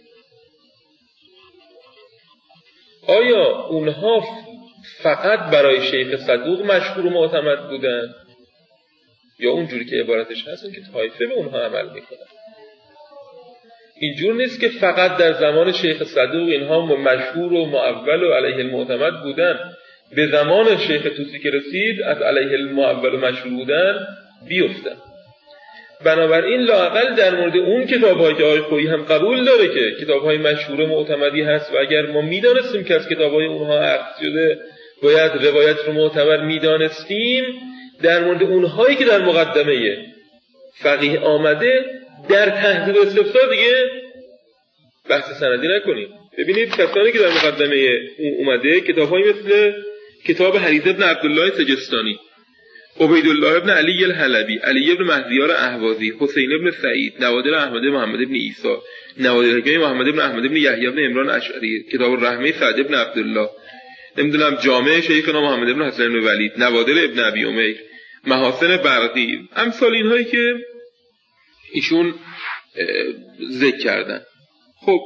آیا اونها فقط برای شیخ صدوق مشهور و معتمد بودن یا اونجوری که عبارتش هست که طایفه به اونها عمل میکنن؟ اینجور نیست که فقط در زمان شیخ صدوق اینها مشهور و معول و علیه المعتمد بودن، به زمان شیخ طوسی که رسید از علیه المعول و مشهور بودن بیفتن. بنابراین لااقل در مورد اون کتاب‌هایی که آقای خویی هم قبول داره که کتاب‌های مشهور معتمدی هست و اگر ما می‌دانستیم که از کتاب‌های اونها عقد شده باید روایت رو معتبر می‌دانستیم، در مورد اونهایی که در مقدمه فقیه آمده در تهذیب و استفسار دیگه بحث سندی نکنیم. ببینید کسانی که در مقدمه اومده کتاب‌هایی مثل کتاب حریث ابن عبدالله سجستانی، عبیدالله ابن علی الحلبی، علی ابن مهدیار اهوازی، حسین ابن سعید، نوادر احمد محمد ابن عیسی، نوادر حکیم محمد ابن احمد ابن یحیی ابن عمران اشعری، کتاب الرحمه سعد ابن عبدالله، نمیدونم جامع شیخنا محمد ابن حسن ابن ولید، نوادر ابن ابی امیر، محاسن برقی، امثال اینهایی که ایشون ذکر کردن. خب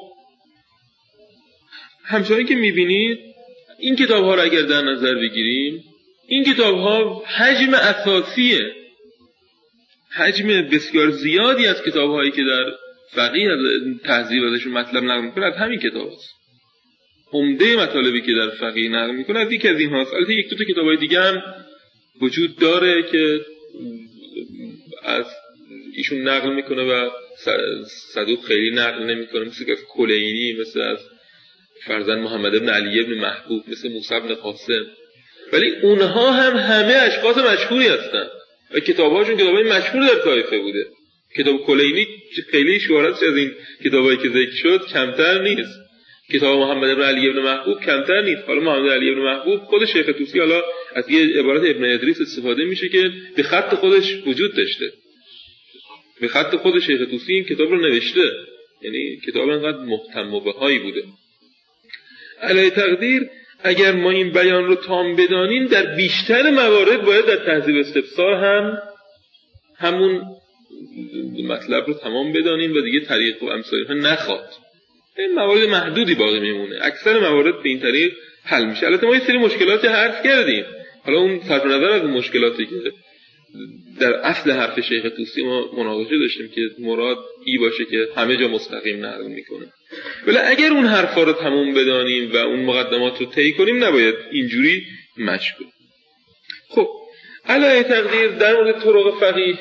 همچنان که میبینید این کتاب ها رو اگر در نظر بگیریم، این کتاب ها حجم اساسیه، حجم بسیار زیادی از کتاب هایی که در فقیه تهذیب ازشون مطلب نقل میکنه از همین کتاب هست. عمده مطالبی که در فقیه نقل میکنه از یک از این هاست. البته یک دو تا کتاب های دیگه هم وجود داره که از ایشون نقل میکنه و صدوق خیلی نقل نمیکنه، مثل از کلینی، مثل از فرزند محمد ابن علی ابن محبوب، مثل موسی ابن قاسم. ولی اونها هم همه اشخاص مشهوری هستن و کتاب‌هاشون کتابای مشهور در طایفه بوده. کتاب کلینی خیلی شهرتش از این کتابایی که ذکر شد کمتر نیست. کتاب محمد ابن علی ابن محبوب کمتر نیست. حالا محمد علی ابن محبوب خود شیخ طوسی حالا از یه عبارت ابن ادریس استفاده میشه که به خط خودش وجود داشته. به خط خود شیخ طوسی این کتاب رو نوشته، یعنی کتاب انقدر محتم و بهایی بوده. علی تقدیر اگر ما این بیان رو تام بدانیم، در بیشتر موارد باید در تهذیب استفسار هم همون مطلب رو تمام بدانیم و دیگه طریق و امثالها نخواد. این موارد محدودی باقی میمونه، اکثر موارد به این طریق حل میشه. البته ما یه سری مشکلات حرف کردیم، حالا اون صرف نظر از اون مشکلاتی که در اصل حرف شیخ طوسی ما مناقشه داشتیم که مراد ای باشه که همه جا مستقیم نقل میکنه، ولی اگر اون حرفا رو تموم بدانیم و اون مقدمات رو طی کنیم نباید اینجوری مشی کنیم. خب علی تقدیر در مورد طرق فقیه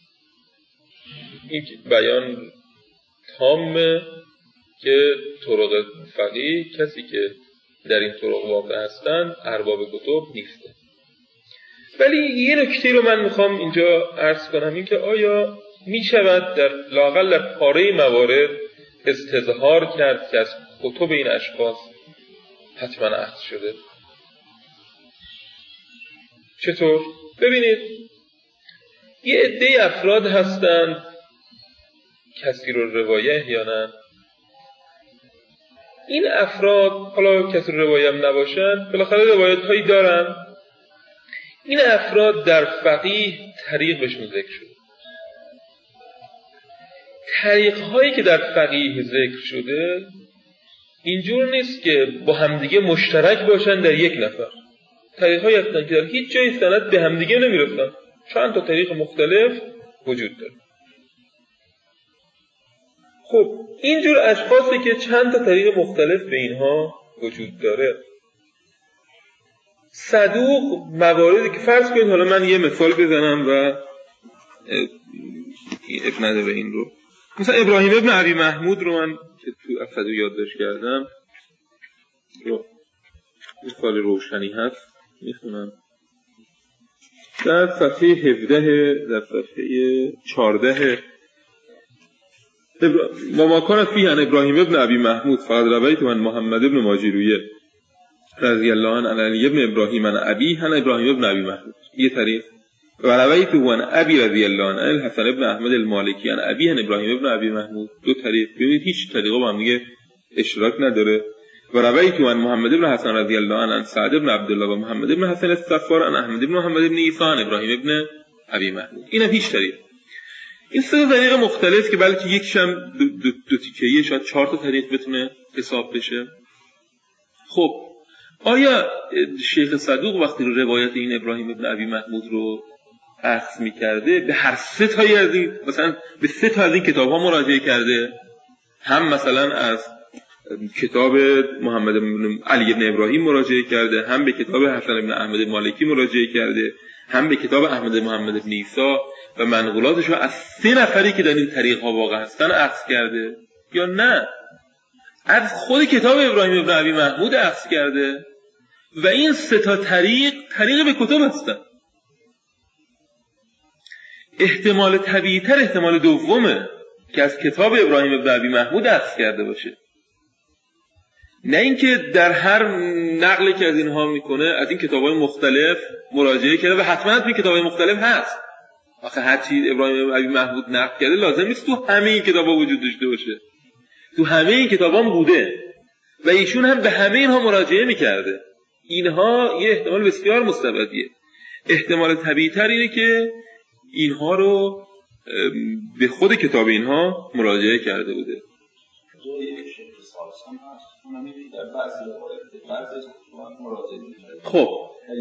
این بیان تامه که طرق فقیه کسی که در این طرق واقع هستن ارباب کتب نیسته. ولی یه نکته رو من میخوام اینجا عرض کنم، این که آیا میشود در لااقل در پاره موارد استظهار کرد که از کتب این اشخاص حتما اخذ شده؟ چطور؟ ببینید یه عده افراد هستند کسی رو روایه احیانا، این افراد حالا کسی رو روایه هم نباشن بالاخره روایت هایی دارن، این افراد در فقیه طریق بهشون ذکر شده. طریق هایی که در فقیه ذکر شده اینجور نیست که با همدیگه مشترک باشن در یک نفر. طریق‌هایی هستن که در هیچ جای سند به هم دیگه نمیرسن. چند تا طریق مختلف وجود داره. خب اینجور اشخاصی که چند تا طریق مختلف به اینها وجود داره، صدوق مواردی که فرض کنید، حالا من یه مثال بزنم و اب نداره این رو، مثلا ابراهیم ابن ابی محمود رو من که تو افدو یادداشت کردم رو مثال روشنی هست میخونم. در صفحه هفده، در صفحه چارده، و ما کان فیه ان ابراهیم ابن ابی محمود فقط روایت من محمد ابن ماجرویه رضی الله عنه عن علی ابن ابراهیم عن ابی عن ابراهیم ابن ابی محمود، یه طریق. و روایت عن ابی رضی الله عنه الحسن ابن احمد المالکی عن ابی عن ابراهیم ابن ابی محمود، دو طریق. ببینید هیچ طریقا با هم دیگه اشتراک نداره. و روایت عن محمد ابن حسن رضی الله عنه عن سعد ابن عبدالله و محمد ابن حسن الصفار عن احمد ابن محمد ابن عیسی عن ابراهیم ابن ابی محمود. اینا هیچ طریق. این سه طریق مختلف که بلکه یکیش هم دو, دو, دو تیکه‌ایه، شاید چهار تا طریق بتونه حساب بشه. خب آیا شیخ صدوق وقتی رو روایت این ابراهیم ابن ابی محمود رو اخذ می‌کرده به هر سه تایی از این، مثلا به سه تا از این کتاب‌ها مراجعه کرده؟ هم مثلا از کتاب محمد بن علی ابن ابراهیم مراجعه کرده، هم به کتاب حسن ابن احمد مالکی مراجعه کرده، هم به کتاب احمد محمد ابن عیسی و منقولاتش رو از سه نفری که در این طریق‌ها واقع هستن اخذ کرده، یا نه از خود کتاب ابراهیم ابن ابی محمود اخذ کرده؟ و این سه تا طریق طریق به کتب هستن. احتمال طبیعی تر احتمال دومه که از کتاب ابراهیم ابن ابی محمود اخذ کرده باشه، نه اینکه در هر نقلی که از اینها میکنه از این کتاب‌های مختلف مراجعه کرده و حتما این کتاب‌های مختلف هست. آخه هر چیز ابراهیم ابی محمود نقل کرده لازم نیست تو همه این کتاب‌ها وجود داشته باشه. تو همه این کتاب‌ها بوده و ایشون هم به همه اینها مراجعه میکرده. اینها یه احتمال بسیار مستبدیه. احتمال طبیعی تر اینه که اینها رو به خود کتاب اینها مراجعه کرده بوده. خب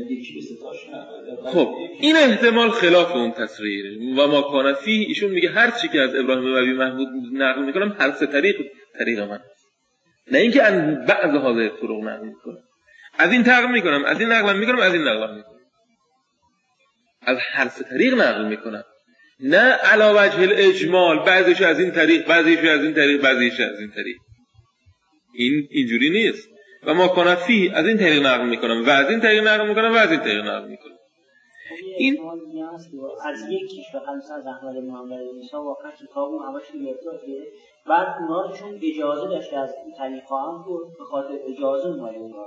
خب این احتمال خلاف اون تصریحه. و ما کان فیه، ایشون میگه هر چی که از ابراهیم ابی محمود نقل میکنم هر سه طریق طریق من، نه اینکه ان بعض هذه طرق نقل میکنم، از این نقل میکنم، از این نقل میکنم، از این نقل میکنم، از هر سه طریق نقل میکنم، نه علی وجه الاجمال بعضیش از این طریق، بعضیش از این طریق، بعضیش از این طریق. این اینجوری نیست. و ما کان فیه، از این طریق نقل میکنم و از این طریق نقل میکنم و از این طریق نقل میکنم. این از یکیش و خمسه از احمد محمد عیسی واقعا کتابو همش گرفته، بعد اونا رو چون اجازه داشته از طریقا هم بود به خاطر اجازه اومده اونا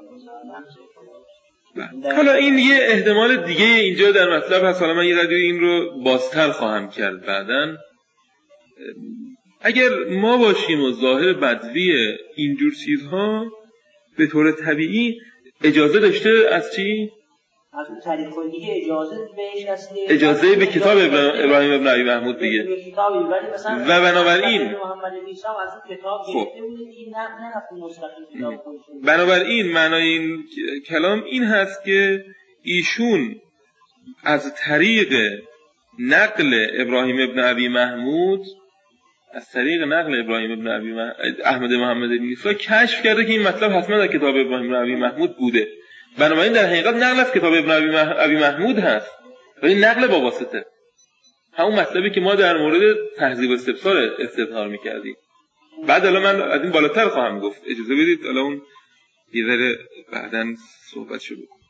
رو. حالا این یه احتمال دیگه اینجا در مطلب هست، حالا من یه ذره این رو بازتر خواهم کرد بعداً. اگر ما باشیم و ظاهر بدوی اینجور چیزها به طور طبیعی اجازه داشته از چی؟ از طریق دیگه اجازه بهش هست، اجازه به کتاب ابراهیم ابن ابی محمود دیگه و بنابراین محمد عیسی از این کتاب گرفته بود، این نه نرفت مستقیم کتاب خودش. بنابراین معنای این کلام این هست که ایشون از طریق نقل ابراهیم ابن ابی محمود از طریق نقل ابراهیم ابن ابی مح... احمد محمد ابن عیسی کشف کرده که این مطلب حتما در کتاب ابراهیم ابن ابی محمود بوده. بنابراین در حقیقت نقل از کتاب ابن ابی, مح... ابی محمود هست و این نقل با واسطه همون مطلبی که ما در مورد تهذیب استفسار استظهار می‌کردیم. بعد الان من از این بالاتر خواهم گفت، اجازه بدید الان اون یه ذره بعداً صحبت شروع کنم.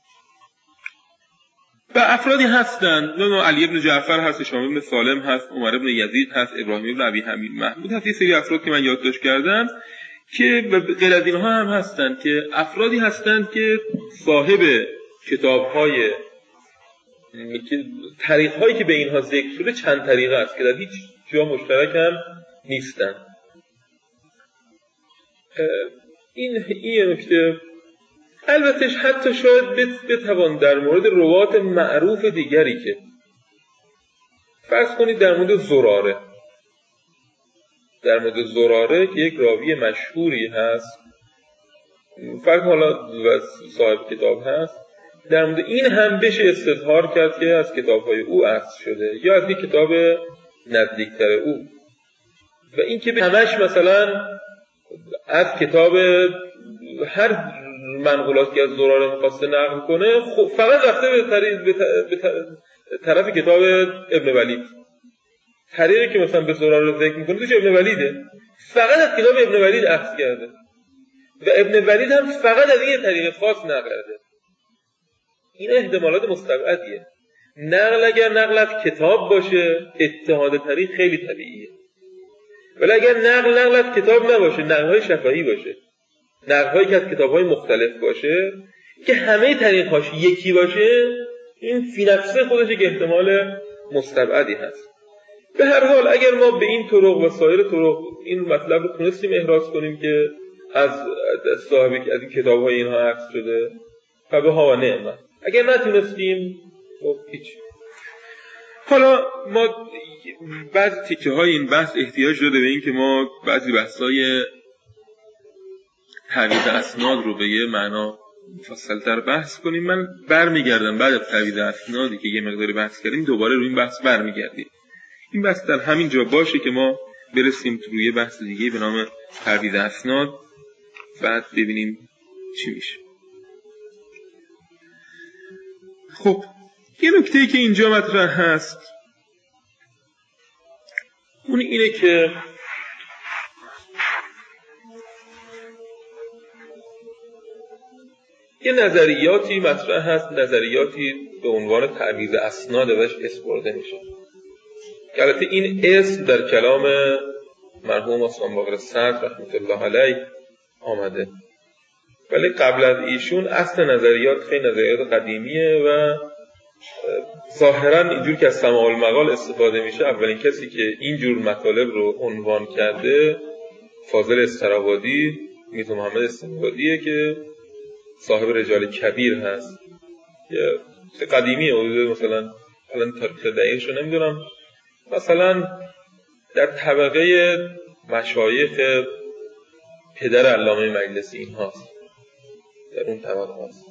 و افرادی هستند، مثلا علی ابن جعفر هست، هشام ابن سالم هست، عمر ابن یزید هست، ابراهیم ابن ابی حمید محمود هست، یه سری افراد که من یادداشت کردم که غیر از اینها هم هستند که افرادی هستند که صاحب کتاب‌های که طریق‌هایی که به اینها ذکر شده چند طریقه است که در هیچ جا مشترک هم نیستند. این این نکته البته حتی شاید بتوان در مورد روات معروف دیگری که فرض کنید در مورد زراره در مورد زراره که یک راوی مشهوری هست، فرض حالا صاحب کتاب هست در مورد این هم بشه استظهار کرد که از کتاب‌های او اخذ شده یا از یک کتاب نزدیکتر او، و این که همش مثلا از کتاب هر منقولاتی که از زراره می‌خواسته نقل کنه خب فقط رفته به طریق به طرف کتاب ابن ولید. طریقی که مثلا به زراره رو ذکر می‌کنه توش ابن ولیده، فقط از کتاب ابن ولید اخذ کرده و ابن ولید هم فقط از این طریق خاص نقل کرده. این احتمالات مستبعدیه. نقل اگر نقل از کتاب باشه اتحاد طریق خیلی طبیعیه، ولی اگر نقل نقل از کتاب نباشه، نقل‌های شفاهی باشه، نقل‌هایی که از کتاب‌های مختلف باشه که همه طریق‌هاش یکی باشه، این فی نفسه خودش یک احتمال مستبعدی هست. به هر حال اگر ما به این طرق و سایر طرق این مطلب رو تونستیم احراز کنیم که از صاحب از این کتاب‌های اینها عکس شده، فبها و نعمه. اگر نتونستیم خب هیچ. حالا ما بعضی تیکه های این بحث احتیاج داره به این که ما بعضی بحثای تعویض اسناد رو به یه معنا مفصل‌تر بحث کنیم. من برمیگردم بعد از تعویض اسنادی که یه مقداری بحث کردیم دوباره روی این بحث برمیگردیم. این بحث در همین جا باشه که ما برسیم تو روی بحث دیگه به نام تعویض اسناد، بعد ببینیم چی میشه. خب یه نکته‌ای که اینجا مطرح هست اون اینه که یه نظریاتی مطرح هست، نظریاتی به عنوان تعویض اسناد بهش اسم برده میشه. البته این اسم در کلام مرحوم عثمان باقر صدر رحمت الله علیه آمده، ولی قبل از ایشون اصل نظریات خیلی نظریات قدیمیه و ظاهرا اینجور که از سماع المقال استفاده میشه اولین کسی که اینجور مطالب رو عنوان کرده فاضل استرابادی، میرزا محمد استرابادیه که صاحب رجال کبیر هست. یه قدیمیه، مثلا الان تاریخ دقیقش رو نمیدونم، مثلا در طبقه مشایخ پدر علامه مجلسی این هاست، در اون طبقه هست.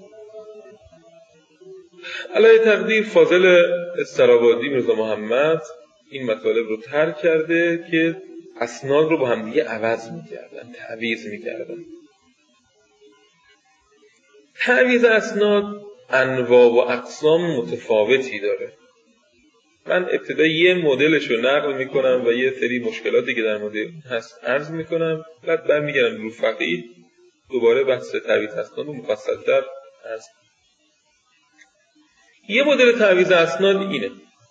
علی تقدیر فاضل استرابادی میرزا محمد این مطالب رو طرح کرده که اسناد رو با هم دیگه عوض می‌کردن، تعویض می‌کردن. تعویض اسناد انواع و اقسام متفاوتی داره. من ابتدا یه مدلش رو نقل میکنم و یه سری مشکلاتی که در مورد هست عرض میکنم، بعد برمیگردم رو فقیه دوباره بحث تعویض اسناد رو مفصل‌تر عرض. یه مدل تعویض اسناد اینه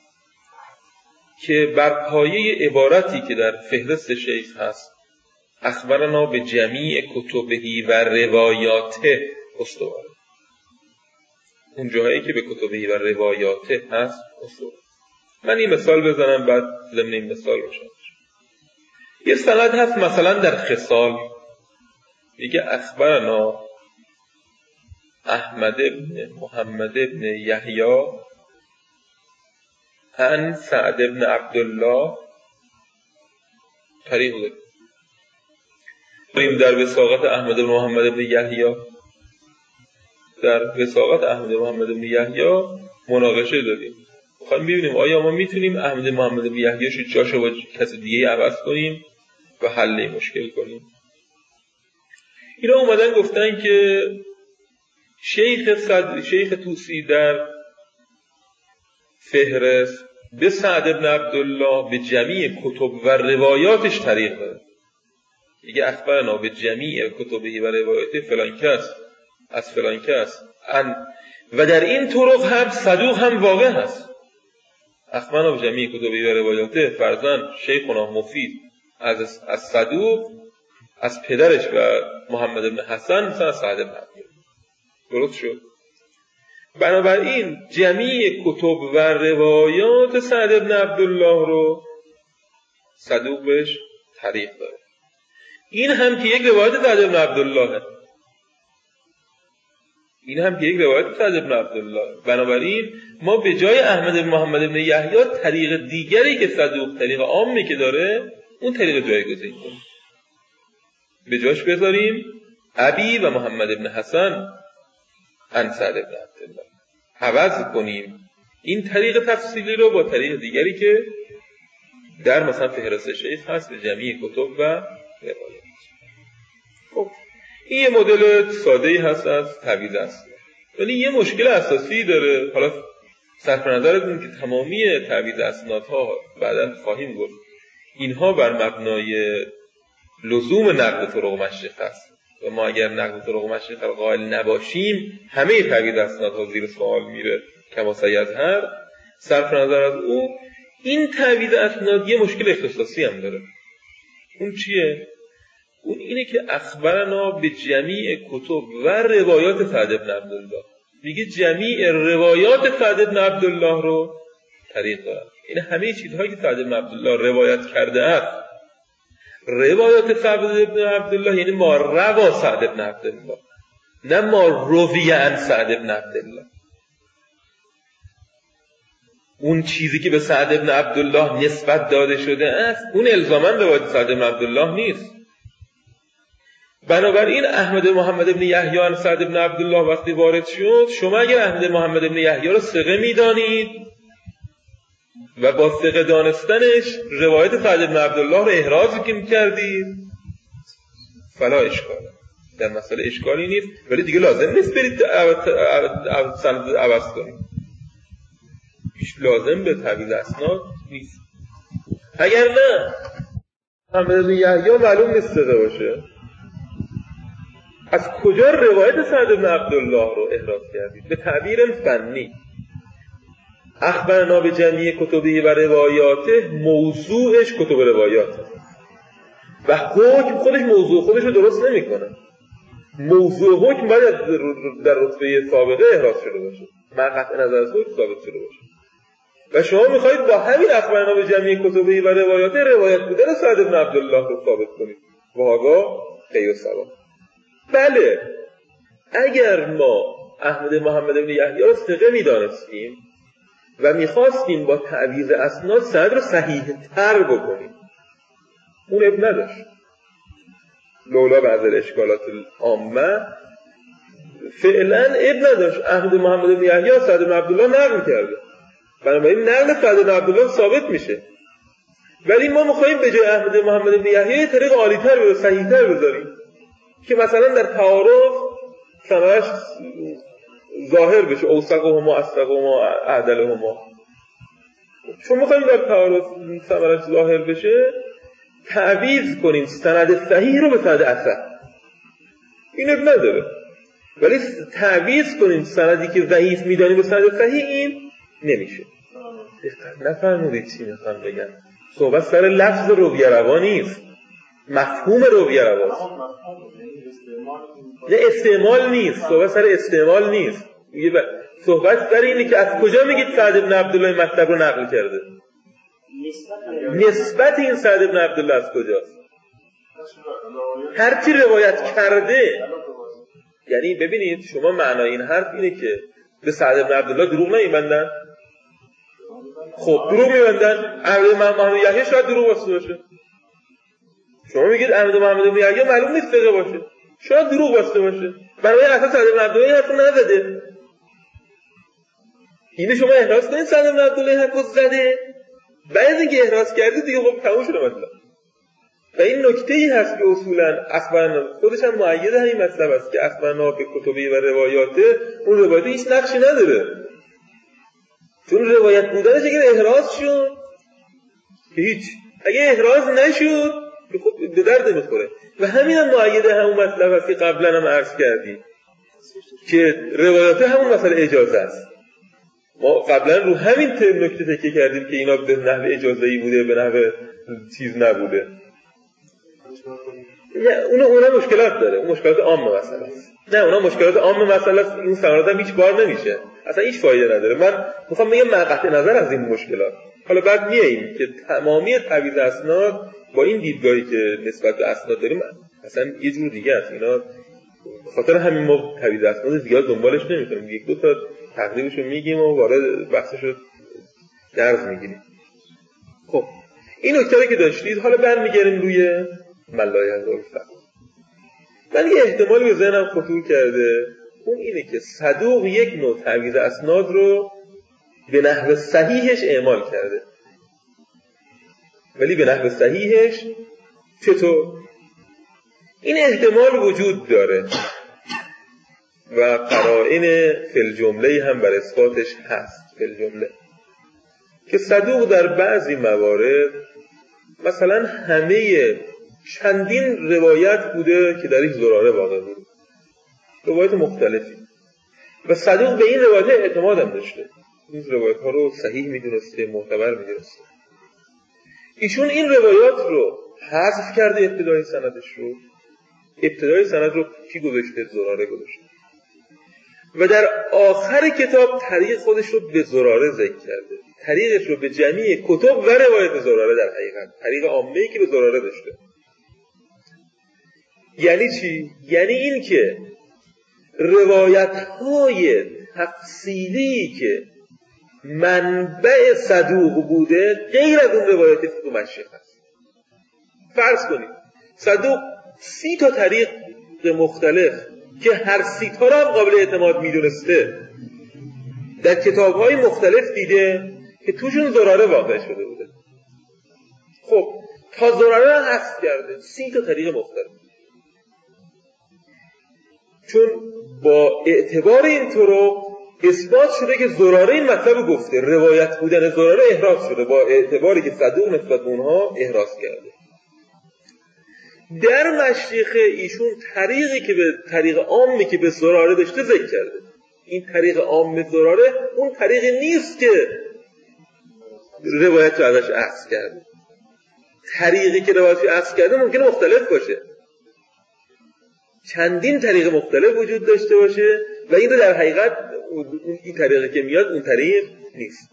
که بر پایه عبارتی که در فهرست شیخ هست اخبرنا به جمیع کتبهی و روایاته استواره، اون جاهایی که به کتبهی و روایاته هست استواره. من این مثال بزنم بعد ضمن این مثال روشن بشه. یه سند هست مثلا در خصال میگه اخبرنا احمد ابن محمد ابن یحیی عن سعد ابن عبدالله طریق داریم. در وثاقت احمد ابن محمد ابن یحیی در وثاقت احمد ابن محمد ابن یحیی مناقشه داریم، میخوایم ببینیم آیا ما میتونیم احمد محمد ابن یحیی شو جاشو با کسی دیگه عوض کنیم و حل این مشکل کنیم. اینا اومدن گفتن که شیخ صدر شیخ طوسی در فهرست به سعد ابن عبدالله به جمیع کتب و روایاتش طریق داره. دیگه اخبرنا به جمیع کتبه و روایات فلان کس از فلان کس ان و در این طرق هم صدوق هم واقع هست. اخبرنا به جمیع کتبه و روایات فرزن شیخنا مفید از از صدوق از پدرش و محمد ابن حسن مثلا سعد ابن عبدالله. درست شد؟ بنابراین جمیع کتب و روایات سعد ابن عبدالله رو صدوق بهش طریق داره. این هم که یک روایت سعد ابن عبدالله این هم که یک روایت سعد ابن عبدالله بنابراین ما به جای احمد بن محمد ابن یحیی طریق دیگری که صدوق طریق عامی که داره اون طریق جایگزین کنیم، به جاش بذاریم ابی و محمد ابن حسن عن سعد ابن عبدالله. عوض کنیم این طریق تفصیلی رو با طریق دیگری که در مثلا فهرست شیخ هست به جمعی کتب و روایات. خب این یه مدل ساده‌ای هست از تعویض اسناد، ولی یه مشکل اساسی داره. حالا صرف نظر از این که تمامی تعویض اسنادها بعداً خواهیم گفت اینها بر مبنای لزوم نقل طرق مشیخ است و ما اگر نقل طرق مشیخ را قائل نباشیم همه تعویض اسنادها زیر سوال میره کما سیظهر. صرف نظر از او این تعویض اسناد یه مشکل اختصاصی هم داره. اون چیه؟ اون اینه که اخبرنا به جمیع کتب و روایات سعد بن عبدالله، میگه جمیع روایات سعد بن عبدالله رو طریق دارن. این همه چیزهایی که سعد بن عبدالله روایت کرده است. روایات سعد بن عبدالله یعنی ما روا سعد بن عبدالله، نه ما روی عن سعد بن عبدالله. اون چیزی که به سعد بن عبدالله نسبت داده شده است اون الزاماً روایت سعد بن عبدالله نیست. بنابراین احمد محمد بن یحیی عن سعد بن عبدالله وقتی وارد شد، شما اگر احمد محمد بن یحیی رو ثقه می‌دانید و با ثقه دانستنش روایت سعد بن عبدالله رو احراز کردید فلا اشکال، در مسئله اشکالی نیست، ولی دیگه لازم نیست برید سند عوض کنید. هیچ لازم به تعویض اسناد نیست. اگر نه محمد بن یحیی معلوم نیست ثقه باشه، از کجا روایت سعد بن عبدالله رو احراز کردید؟ به تعبیر فنی اخبرنا به جمعی کتبی و روایاته، موضوعش کتب روایات و حکم خودش موضوع خودش رو درست نمی کنه. موضوع حکم باید در رتبه سابقه احراز شده باشه، من قطع نظر از حکم ثابت شده باشه و شما میخواید با همین اخبرنا به جمعی کتبی و روایاته روایت بودن سعد بن عبدالله رو ثابت کنید و آقا خیر ثواب. بله اگر ما احمد محمد بن یحیی رو ثقه می‌دانستیم و می‌خواستیم با تعویض اسناد سند رو صحیح تر بکنیم اون اب نداشت، لولا بعض الاشکالات العامه فعلا اب نداشت. احمد محمد بن یحیی سعد بن عبدالله نقل کرده، بنابراین نقل سعد بن عبدالله ثابت میشه، ولی ما می‌خوایم به جای احمد محمد بن یحیی طریق عالی‌تر و صحیح‌تر بذاریم که مثلا در تعارف ثمرش ظاهر بشه، اوثقهما اصدقهما اعدلهما. چون میخوایم در تعارف ثمرش ظاهر بشه تعویض کنیم سند صحیح رو به سند اصح، این اب نداره، ولی تعویض کنیم سندی که ضعیف میدانیم به سند صحیح این نمیشه. نفرمودید چی میخوام بگم؟ صحبت سر لفظ رویه روا نیست، مفهوم رویه رواست. نه استعمال نیست، صحبت سر استعمال نیست، صحبت سر اینه که از کجا میگید سعد بن عبدالله مطلب رو نقل کرده، نسبت این سعد بن عبدالله از کجاست. هرچی روایت کرده، یعنی ببینید شما معنای این حرف اینه که به سعد بن عبدالله دروغ نمیبندن. خب دروغ میبندن، احمد محمد یحیی شاید دروغ واسه باشه. شما میگید احمد محمد بن یحیی معلوم نیست ثقه باشه، شاید دروغ واسه باشه، برای اساس سعد بن عبدالله حرف نزده. اینه شما احراز کنید سعد بن عبدالله حرف زده، بعد از اینکه احراز کردید دیگه خب تموم شده مطلب. و این نکته‌ای هست که اصولاً اخبارنا خودش هم مؤید همین مطلب است که اخبارنا به کتبی و روایاته، اون روایت هیچ نقشی نداره، چون روایت بودنش اگر احراز شد هیچ، اگه احراز نشد خب به درد نمیخوره. و همین هم مؤید همون مطلب است که قبلا هم عرض کردیم که روایات همون مسئله اجازه است. ما قبلا رو همین نکته تکیه کردیم که اینا به نحو اجازه‌ای بوده، به نحو چیز نبوده. نه اونا اونا مشکلات داره، اون مشکلات عام مسئله است. نه اونا مشکلات عام مسئله است، این سمرات هیچ بار نمیشه، اصلا هیچ فایده نداره. من میخوام بگم قطع نظر از این مشکلات، حالا بعد میاییم که تمامی تعویض اسناد با این دیدگاهی که نسبت به اسناد داریم اصلا یه جور دیگه است. اینا خاطر همین ما تعویض اسناد زیاد دنبالش نمی‌کنیم، یک دو تا تقریبش رو میگیم و وارد بحثش رو درز میگیریم. خب این نکته که داشتید، حالا برمیگردیم روی ملای الفقه. من یه احتمالی به ذهنم خطور کرده اون اینه که صدوق یک نوع تعویض اسناد رو به نحو صحیحش اعمال کرده. ولی به نحو صحیحش چطور؟ این احتمال وجود داره و قرائن فی الجمله هم بر اثباتش هست. فی الجمله که صدوق در بعضی موارد مثلا همه چندین روایت بوده که در این زراره واقع بود، روایت مختلفی، و صدوق به این روایت اعتماد هم داشته، این روایت ها رو صحیح میدونسته، معتبر میدونسته. ایشون این روایات رو حذف کرده، ابتدای سندش رو، ابتدای سند رو کی گذاشته؟ زراره گذاشته، و در آخر کتاب طریق خودش رو به زراره ذکر کرده، طریقش رو به جمعی کتب و روایت زراره، در حقیقت طریق عامه‌ای که به زراره داشته. یعنی چی؟ یعنی این که روایت‌های تفصیلی که منبع صدوق بوده غیر از اون روایتی که تو مشیخ هست. فرض کنید صدوق سی تا طریق مختلف که هر سی تا را هم قابل اعتماد میدونسته در کتاب‌های مختلف دیده که توشون زراره واقع شده بوده. خب تا زراره را حذف کرده، سی تا طریق مختلف، چون با اعتبار این طرق اثبات شده که زراره این مطلب گفته، روایت بودن زراره احراز شده، با اعتباری که صدوق نسبت به اونها احراز کرده. در مشیخه ایشون طریقی که به طریق عامی که به زراره داشته ذکر کرده. این طریق عام زراره اون طریقی نیست که روایت رو ازش اخذ کرده. طریقی که روایت رو اخذ کرده ممکنه مختلف باشه، چندین طریق مختلف وجود داشته باشه و این رو در حقیقت این طریقی که میاد اون طریق نیست.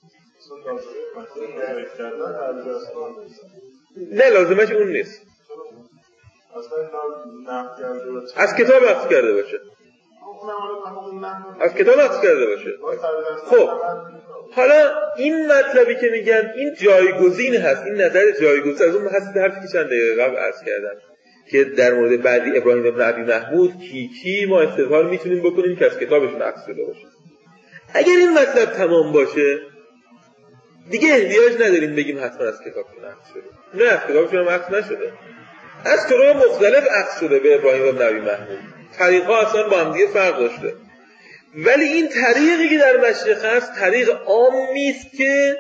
نه لازمش اون نیست، از کتاب اخذ کرده باشه، از کتاب اخذ کرده باشه. خب حالا این مطلبی که میگن این جایگزین هست، این نظر جایگزین از اون هست حرفی که چند دقیقه قبل عرض کردم که در مورد بعدی ابراهیم ابن ابی محمود کی کی ما استدلال میتونیم بکنیم که از کتابشون اخذ شده باشه. اگر این مطلب تمام باشه دیگه احتیاج نداریم بگیم حتما از کتابشون اخذ شده. نه، از کتابشون هم اخذ نشده، از طرق مختلف اخذ شده به ابراهیم ابن ابی محمود. طریق‌ها اصلا با هم دیگه فرق داشته، ولی این طریقی که در مشیخ هست طریق عامی است که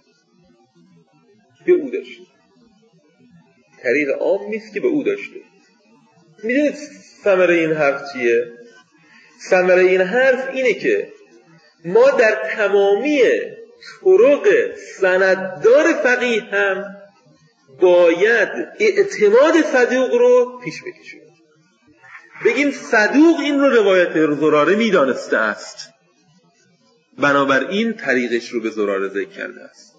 به او داشته، طریق عامی است که به او داشته. میدونید ثمره این حرف چیه؟ ثمره این حرف اینه که ما در تمامی طرق سنددار فقیه هم باید اعتماد صدوق رو پیش بکشیم، بگیم صدوق این رو روایت زراره میدانسته است، بنابراین طریقش رو به زراره ذکر کرده است.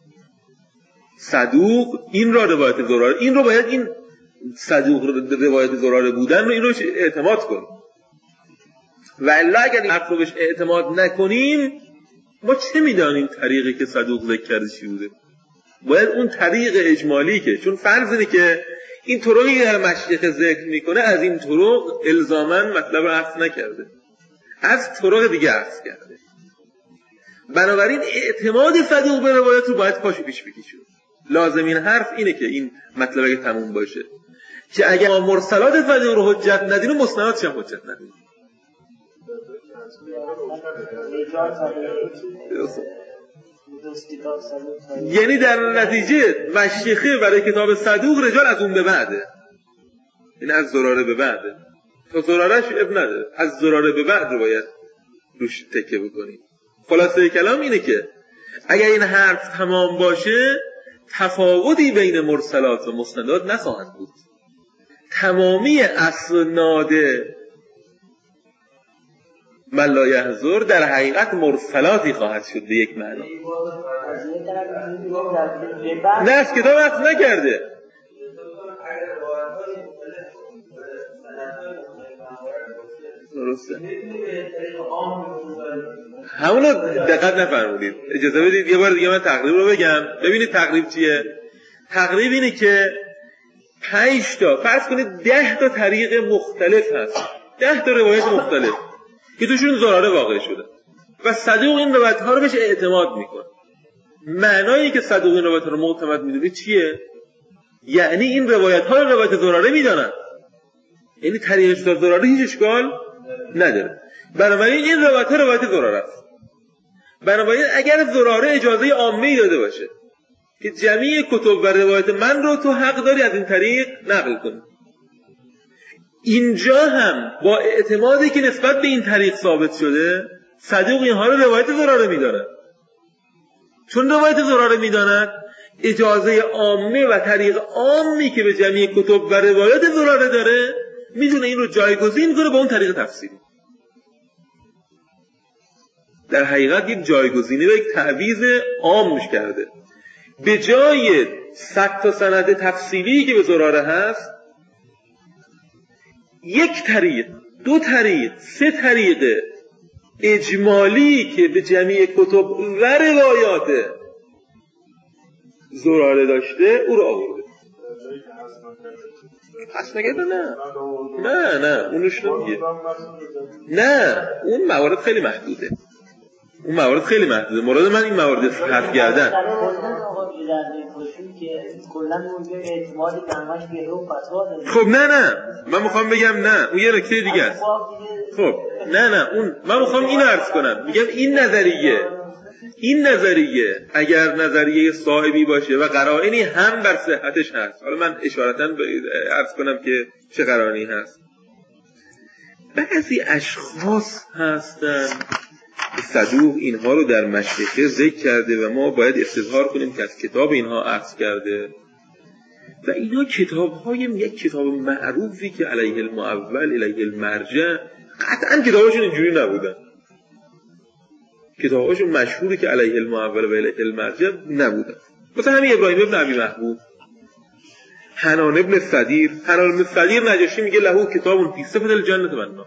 صدوق این را روایت زراره، این رو باید این صدوق روایت زراره بودن رو این رو اعتماد کنیم، و الا اگر این حرف رو بهش اعتماد نکنیم ما چه میدانیم طریقی که صدوق ذکر کرده چی بوده؟ باید اون طریق اجمالی که، چون فرض اینه که این طرقی که در مشیخ ذکر میکنه از این طرق الزاماً مطلب رو اخذ نکرده، از طرق دیگه اخذ کرده، بنابراین اعتماد صدوق به روایت رو باید پاشو پیش بکشیم. لازم این حرف اینه که این مطلب اگه تموم باشه که اگر ما مرسلات صدوق رو حجت ندیم مستنداتش هم حجت ندیم. یعنی در نتیجه مشیخه برای کتاب صدوق رجال از اون به بعده، این از زراره به بعده، تا زرارهش اب نده، از زراره به بعد رو باید روش تکه بکنیم. خلاصه کلام اینه که اگر این حرف تمام باشه تفاوتی بین مرسلات و مسندات نخواهد بود، تمامی اسناد من لا یحضر در حقیقت مرسلاتی خواهد شد به یک معنا. نه از کتاب اخذ نکرده، درسته، همونو دقت نفرمودید. اجازه بدید یه بار دیگه من تقریب رو بگم. ببینید تقریب چیه؟ تقریب اینه که پنج تا، فرض کنید ده تا طریق مختلف هست، ده تا روایت مختلف، که توشون زراره واقع شده و صدوق این روایت‌ها رو بهش اعتماد میکنه. معنایی که صدوق این روایت‌ها رو معتمد میدونه چیه؟ یعنی این روایت‌ها رو روایت زراره میدونن، یعنی طریقش تا زراره هیچ اشکال نداره. بنابراین این روایت‌ها روایت زراره است. بنابراین اگر زراره اجازه عامه‌ای داده باشه که جمعی کتب و روایت من رو تو حق داری از این طریق نقل کنی، اینجا هم با اعتمادی که نسبت به این طریق ثابت شده صدوق اینها رو روایت زراره میداند. چون روایت زراره میداند اجازه عامه و طریق عامی که به جمعی کتب و روایت زراره داره میتونه این رو جایگزین کنه با اون طریق تفسیری. در حقیقت یک جایگزینی و یک تعویض عامش کرده. به جای صد تا سند تفصیلی که به زراره هست، یک طریق، دو طریق، سه طریق اجمالی که به جمعی کتب و روایات زراره داشته او رو آورده. پس نگه نه نه نه اونش نمیگه. نه اون موارد خیلی محدوده، اون موارد خیلی محدوده. مراد من این موارد حذف کردن. خب نه نه من میخوام بگم نه اون یه نکته دیگه است. خب نه نه اون من میخوام اینو عرض کنم، میگم این نظریه این نظریه اگر نظریه صائبی باشه و قرائنی هم بر صحتش هست، حالا من اشارتاً عرض کنم که چه قرائنی هست. بعضی اشخاص هستن صدوق اینها رو در مشرقه ذکر کرده و ما باید استظهار کنیم که از کتاب اینها اخذ کرده و اینا کتاب‌های یک کتاب معروفی که علیه المعول علیه المرجع، قطعاً کتاباشون اینجوری نبودن. کتاباشون مشهوری که علیه المعول و علیه المرجع نبودن. مثلا همین ابراهیم ابن ابی محبوب، حنان ابن صدیر. حنان ابن صدیر نجاشی میگه لهو کتابون فی صفت الجنت و النار،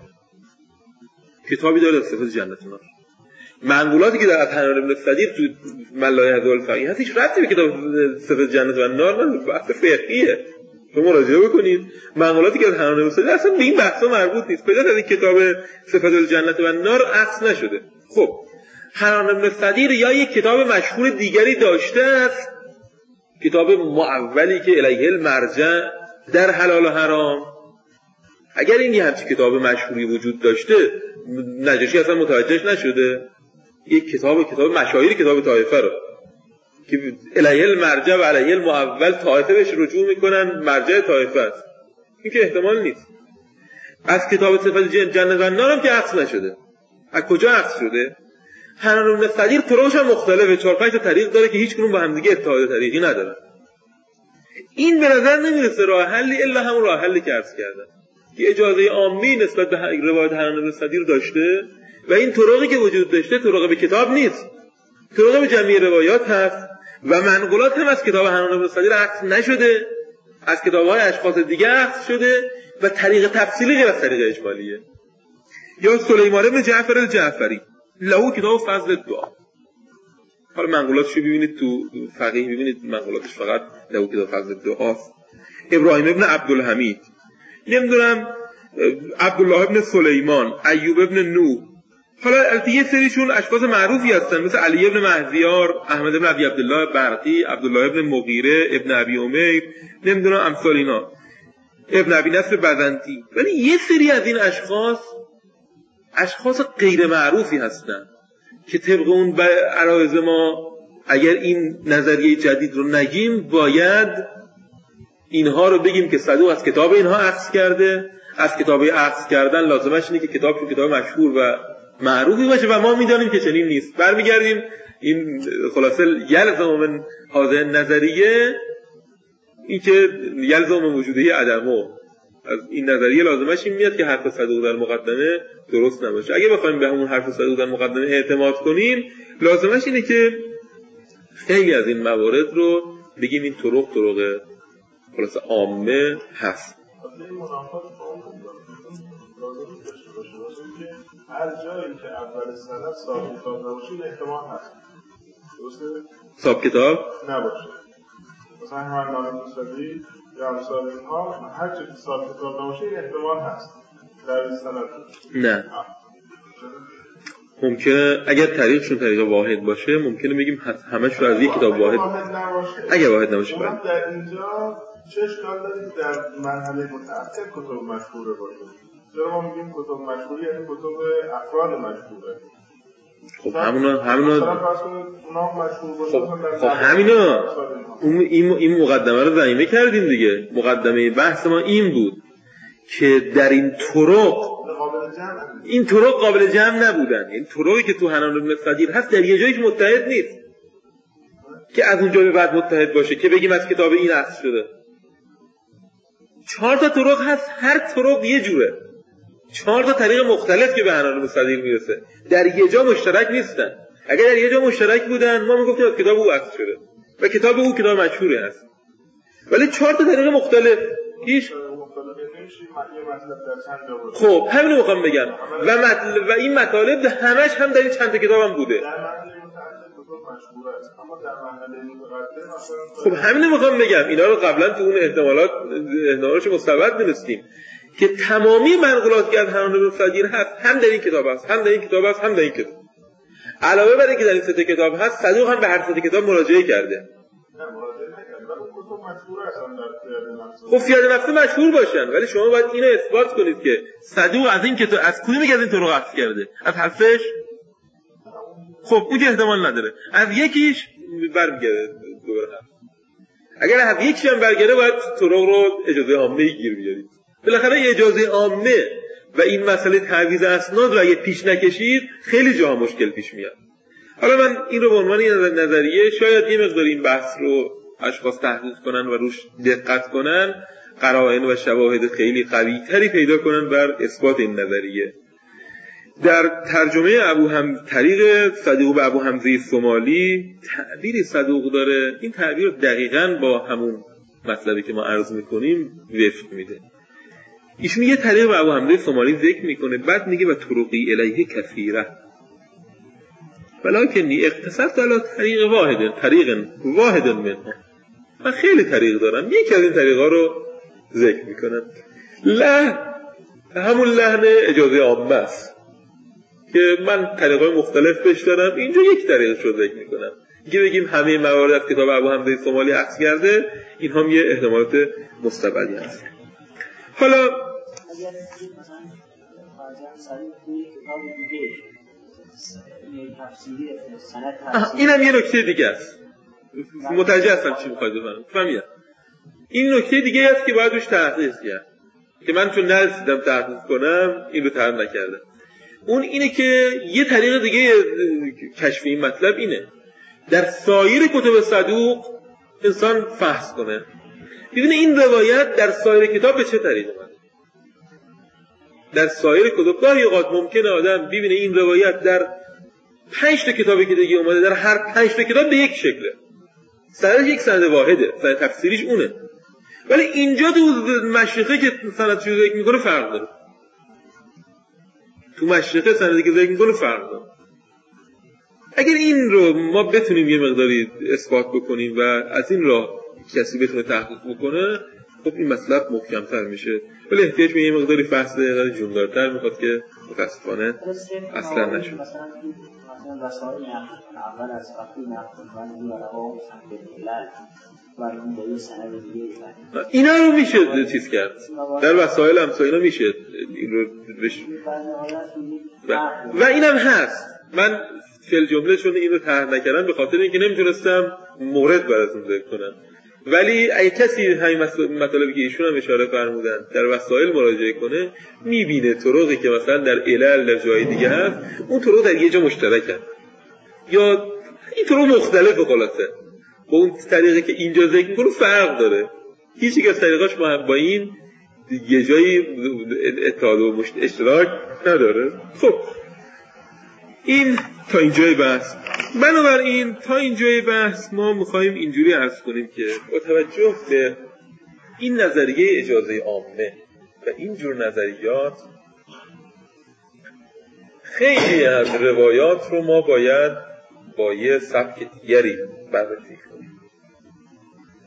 کتابی داره صفت جنت و نار. منقولاتی که در حنان ابن صدیر تو ملای هذول فقیه هست هیچ ربطی به کتاب صفت جنت و النار نداره، بحث فقهیه. شما مراجعه بکنید منقولاتی که از حنان ابن صدیر اصلا به این بحثا مربوط نیست، پیدا از این کتاب صفت الجنت و النار اخذ نشده. خب حنان ابن صدیر یا یک کتاب مشهور دیگری داشته است، کتاب معولی که الیه المرجع در حلال و حرام. اگر این همچین کتاب مشهوری وجود داشته نجاشی اصلا متوجهش نشده. یک کتاب کتاب مشاهیر کتاب طائفه رو که الیه المرجع و علیه المعول طائفه بهش رجوع میکنن، مرجع طائفه است، این که احتمال نیست. از کتاب صفت جنت و النار هم که اخذ نشده. از کجا اخذ شده؟ حنان ابن صدیر طرقش هم مختلفه، چهار پنج تا طریق داره که هیچ کدوم با هم دیگه اتحاد طریقی نداره. این به نظر نمیرسه راه حلی الا همون راه حلی که عرض کردم که اجازه عامی نسبت به روایت حنان ابن صدیر داشته و این طرقی که وجود داشته طرق به کتاب نیست، طرق به جمعی روایات هست و منقولات هم از کتاب حنان ابن صدیر اخذ نشده، از کتاب‌های اشخاص دیگه اخذ شده و طریق تفصیلی غیر از طریق اجمالیه. یا سلیمان ابن جعفر الجعفری لهو کتاب فضل دعا، حالا منقولاتشو ببینید تو فقیه، ببینید منقولاتش فقط لهو کتاب فضل دعاست. ابراهیم ابن عبدالحمید، نمیدونم عبدالله ابن سلیمان، ایوب ابن نوح، حالا البته یه سریشون اشخاص معروفی هستن مثل علی ابن مهدیار، احمد ابن ابی عبدالله برقی، عبدالله ابن مغیره، ابن ابی امیر، نمیدونم امثال اینا، ابن ابی نصر بزنتی. ولی یه سری از این اشخاص اشخاص غیر معروفی هستن که طبق اون عرایض ما اگر این نظریه جدید رو نگیم باید اینها رو بگیم که صدوق از کتاب اینها اخذ کرده. از کتاب اخذ کردن لازمش اینه که کتابشون کتاب مشهور و معروفی باشه و ما میدانیم که چنین نیست. برمیگردیم این خلاصه یلزم من هذه نظریه، این که یلزم من وجوده عدمو، از این نظریه لازمش این میاد که حرف صدوق در مقدمه درست نباشه. اگه بخوایم به همون حرف صدوق در مقدمه اعتماد کنیم لازمش اینه که خیلی از این موارد رو بگیم این طرق طرق خلاصه عامه هست. هر جایی که اول سند صاحب کتاب نباشه احتمال هست، درسته؟ صاحب کتاب نباشه، مثلا همین نام مصدی یا امثال اینها، هر جایی که صاحب کتاب نباشه احتمال هست در سند. نه ممکنه اگر طریقشون طریق واحد باشه ممکنه بگیم همش رو از یک کتاب واحد اگر واحد نباشه. بعد در اینجا چه اشکال دارید در مرحله متأخر کتب مشهوره باشه؟ چرا ما میگیم کتب مشهوری یعنی کتب افراد مشهوره؟ خب همونا همونا اونا مشهور باشه. خب همینا اون این این مقدمه رو ضمیمه کردیم دیگه. مقدمه بحث ما این بود که در این طرق این طرق قابل جمع نبودن. این طرقی که تو حنان بن صدیر هست در یه جایش متحد نیست که از اونجا به بعد متحد باشه که بگیم از کتاب این اصل شده. چهار تا طرق هست، هر طرق یه جوره، چهار تا طریق مختلف که به حنان بن صدیر میرسه، در یه جا مشترک نیستن. اگر در یه جا مشترک بودن ما میگفتیم از کتاب او اصل شده و کتاب او کتاب مشهوری هست، ولی چهار تا طریق مختلف هیچ. خب همین رو میخوام بگم و مطلب و این مطالب همش هم در این چند تا کتاب هم بوده. خب همین رو میخوام بگم، اینا رو قبلا تو اون احتمالات احتمالاتش مستبد دونستیم که تمامی منقولات که از حنان بن صدیر هست هم در این کتاب هست، هم در این کتاب هست، هم در این کتاب. علاوه بر اینکه در این سه تا کتاب هست، صدوق هم به هر سه تا کتاب مراجعه کرده. خب فیاد نفسه مشهور باشن، ولی شما باید اینو اثبات کنید که صدوق از این کتاب از کدوم یک از این طرق اخذ کرده؟ از حرفش؟ خب اون که احتمال نداره. از یکیش برمیگرده دوباره هم. اگر از یکیش هم برگرده باید طرق رو اجازه عامه گیر بیارید. بالاخره اجازه عامه و این مسئله تعویض اسناد رو اگه پیش نکشید خیلی جاها مشکل پیش میاد. حالا من این رو به عنوان نظریه شاید یه مقدار این بحث رو اشخاص تحقیق کنن و روش دقت کنن، قرائن و شواهد خیلی قوی تری پیدا کنن بر اثبات این نظریه. در ترجمه ابو هم طریق صدوق به ابو حمزه صومالی تعبیری صدوق داره، این تعبیر دقیقاً با همون مطلبی که ما عرض میکنیم وفق میده. ایشون یه طریق به ابو حمزه صومالی ذکر میکنه، بعد میگه و طرقی الیه کثیره ولکنی اقتصرت علی طریق واحد، طریق واحد منها. من خیلی طریق دارم، یکی از این طریقا رو ذکر میکنم. لحن همون لحن اجازه عامه است که من طریقای مختلف بهش دارم، اینجا یک طریقش رو ذکر میکنم. اینکه بگیم همه موارد از کتاب ابو حمزه صومالی اخذ کرده، این هم یه احتمالات مستبدی هست. حالا اگر مثلا فرضاً سریع توی کتاب دیگه تفسیری سند تفسیری، اینم یه نکته دیگه است. متوجه هستم چی میخواید بفهمید. فهمیدم. این نکته دیگه است که باید روش تحقیق کرد که من چون نرسیدم تحقیق کنم این رو تحقیق نکردم. اون اینه که یه طریق دیگه کشف این مطلب اینه در سایر کتب صدوق انسان فحص کنه ببینه این روایت در سایر کتاب به چه طریق اومده. در سایر کتب گاهی اوقات ممکنه آدم ببینه این روایت در پنج تا کتابی که دیگه اومده در هر پنج تا کتاب به یک شکله، سند یک سند واحده، سند تفسیریش اونه، ولی اینجا تو مشرقه که سندش رو ذکر میکنه فرق داره، تو مشرقه سندی که ذکر میکنه فرق داره. اگر این رو ما بتونیم یه مقداری اثبات بکنیم و از این راه کسی بتونه تحقیق بکنه، خب این مطلب محکم‌تر میشه، ولی احتیاج به یه مقداری فحص دقیق جوندارتر میخواد که متاسفانه اصلا نشد. مثلا وسایل اول از وقتی نقل و روا و سند علل و اون به یه سند دیگه اینا رو میشه چیز کرد در وسایل امثال اینا میشه این رو بش... و اینم هست. من فعل جمله چون این رو طرح نکردم به خاطر اینکه نمیتونستم مورد براتون ذکر کنم، ولی اگه کسی همین مطالبی که ایشون هم اشاره فرمودن در وسایل مراجعه کنه میبینه طرقی که مثلا در علل در جای دیگه هست اون طرق در یه جا مشترکن یا این طرق مختلفه، خلاصه با اون طریقی که اینجا ذکر میکنه فرق داره. هیچ یک از طریقاش با این یه جایی اتحاد و اشتراک نداره. خب این تا اینجای بحث. بنابراین تا اینجای بحث ما میخوایم اینجوری عرض کنیم که با توجه به این نظریه اجازه عامه و اینجور نظریات خیلی از روایات رو ما باید با یه سبک دیگری بررسی کنیم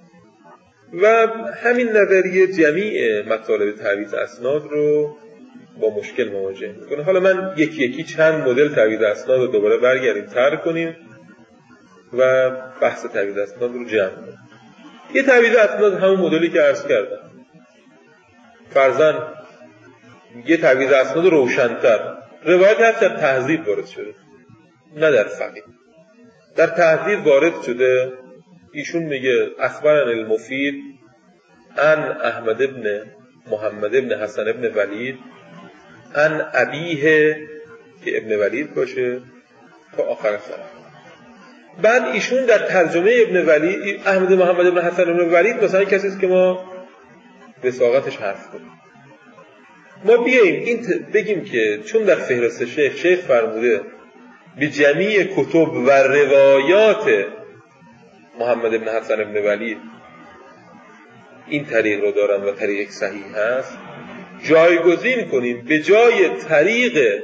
و همین نظریه جمیع مطالب تعویض اسناد رو با مشکل مواجه میکنه. حالا من یکی یکی چند مدل تعویض اسناد رو دوباره برگردیم طرح کنیم و بحث تعویض اسناد رو جمع کنیم. یه تعویض اسناد همون مدلی که عرض کردم، فرضاً یه تعویض اسناد روشن‌تر. روایت هست در تهذیب وارد شده، نه در فقیه. در تهذیب وارد شده، ایشون میگه اخبرنا المفید عن احمد ابن محمد ابن حسن ابن ولید عن ابیه، که ابن ولید باشه تا آخر سر. بعد ایشون در ترجمه ابن ولید، احمد محمد ابن حسن ابن ولید مثلا کسی است که ما وثاقتش حرف کنیم. ما بیاییم این ت... بگیم که چون در فهرست شیخ شیخ فرموده به جمیع کتب و روایات محمد ابن حسن ابن ولید این طریق رو دارن و طریق صحیح هست، جایگزین کنیم به جای طریق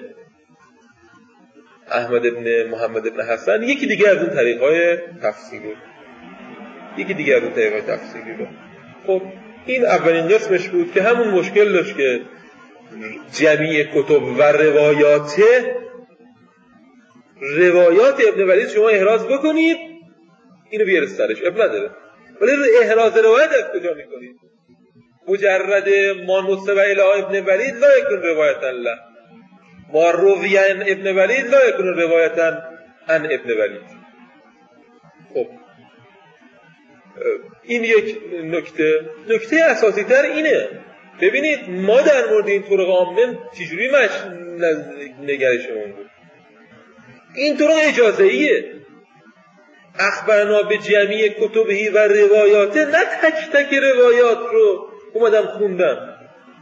احمد ابن محمد ابن حسن یکی دیگه از اون طریق‌های تفسیری یکی دیگه از اون طریق‌های تفسیری رو. خب این اولین قسمش بود که همون مشکل داشت که جمیع کتب و روایات روایات ابن ولید شما احراز بکنید، اینو بیاره سرش، اب نداره. ولی احراز روایت از کجا میکنید؟ مجرد ما نصب الی ابن ولید لا یکن روایتا له، ما روی عن ابن ولید لا یکن روایتا عن ابن ولید. خب این یک نکته. نکته اساسی تر اینه، ببینید ما در مورد این طرق عامه چجوری مش نگرشمون بود. این طرق اجازه ایه، اخبرنا به جمعی کتبهی و روایاته، نه تک تک روایات رو اومدم خوندم،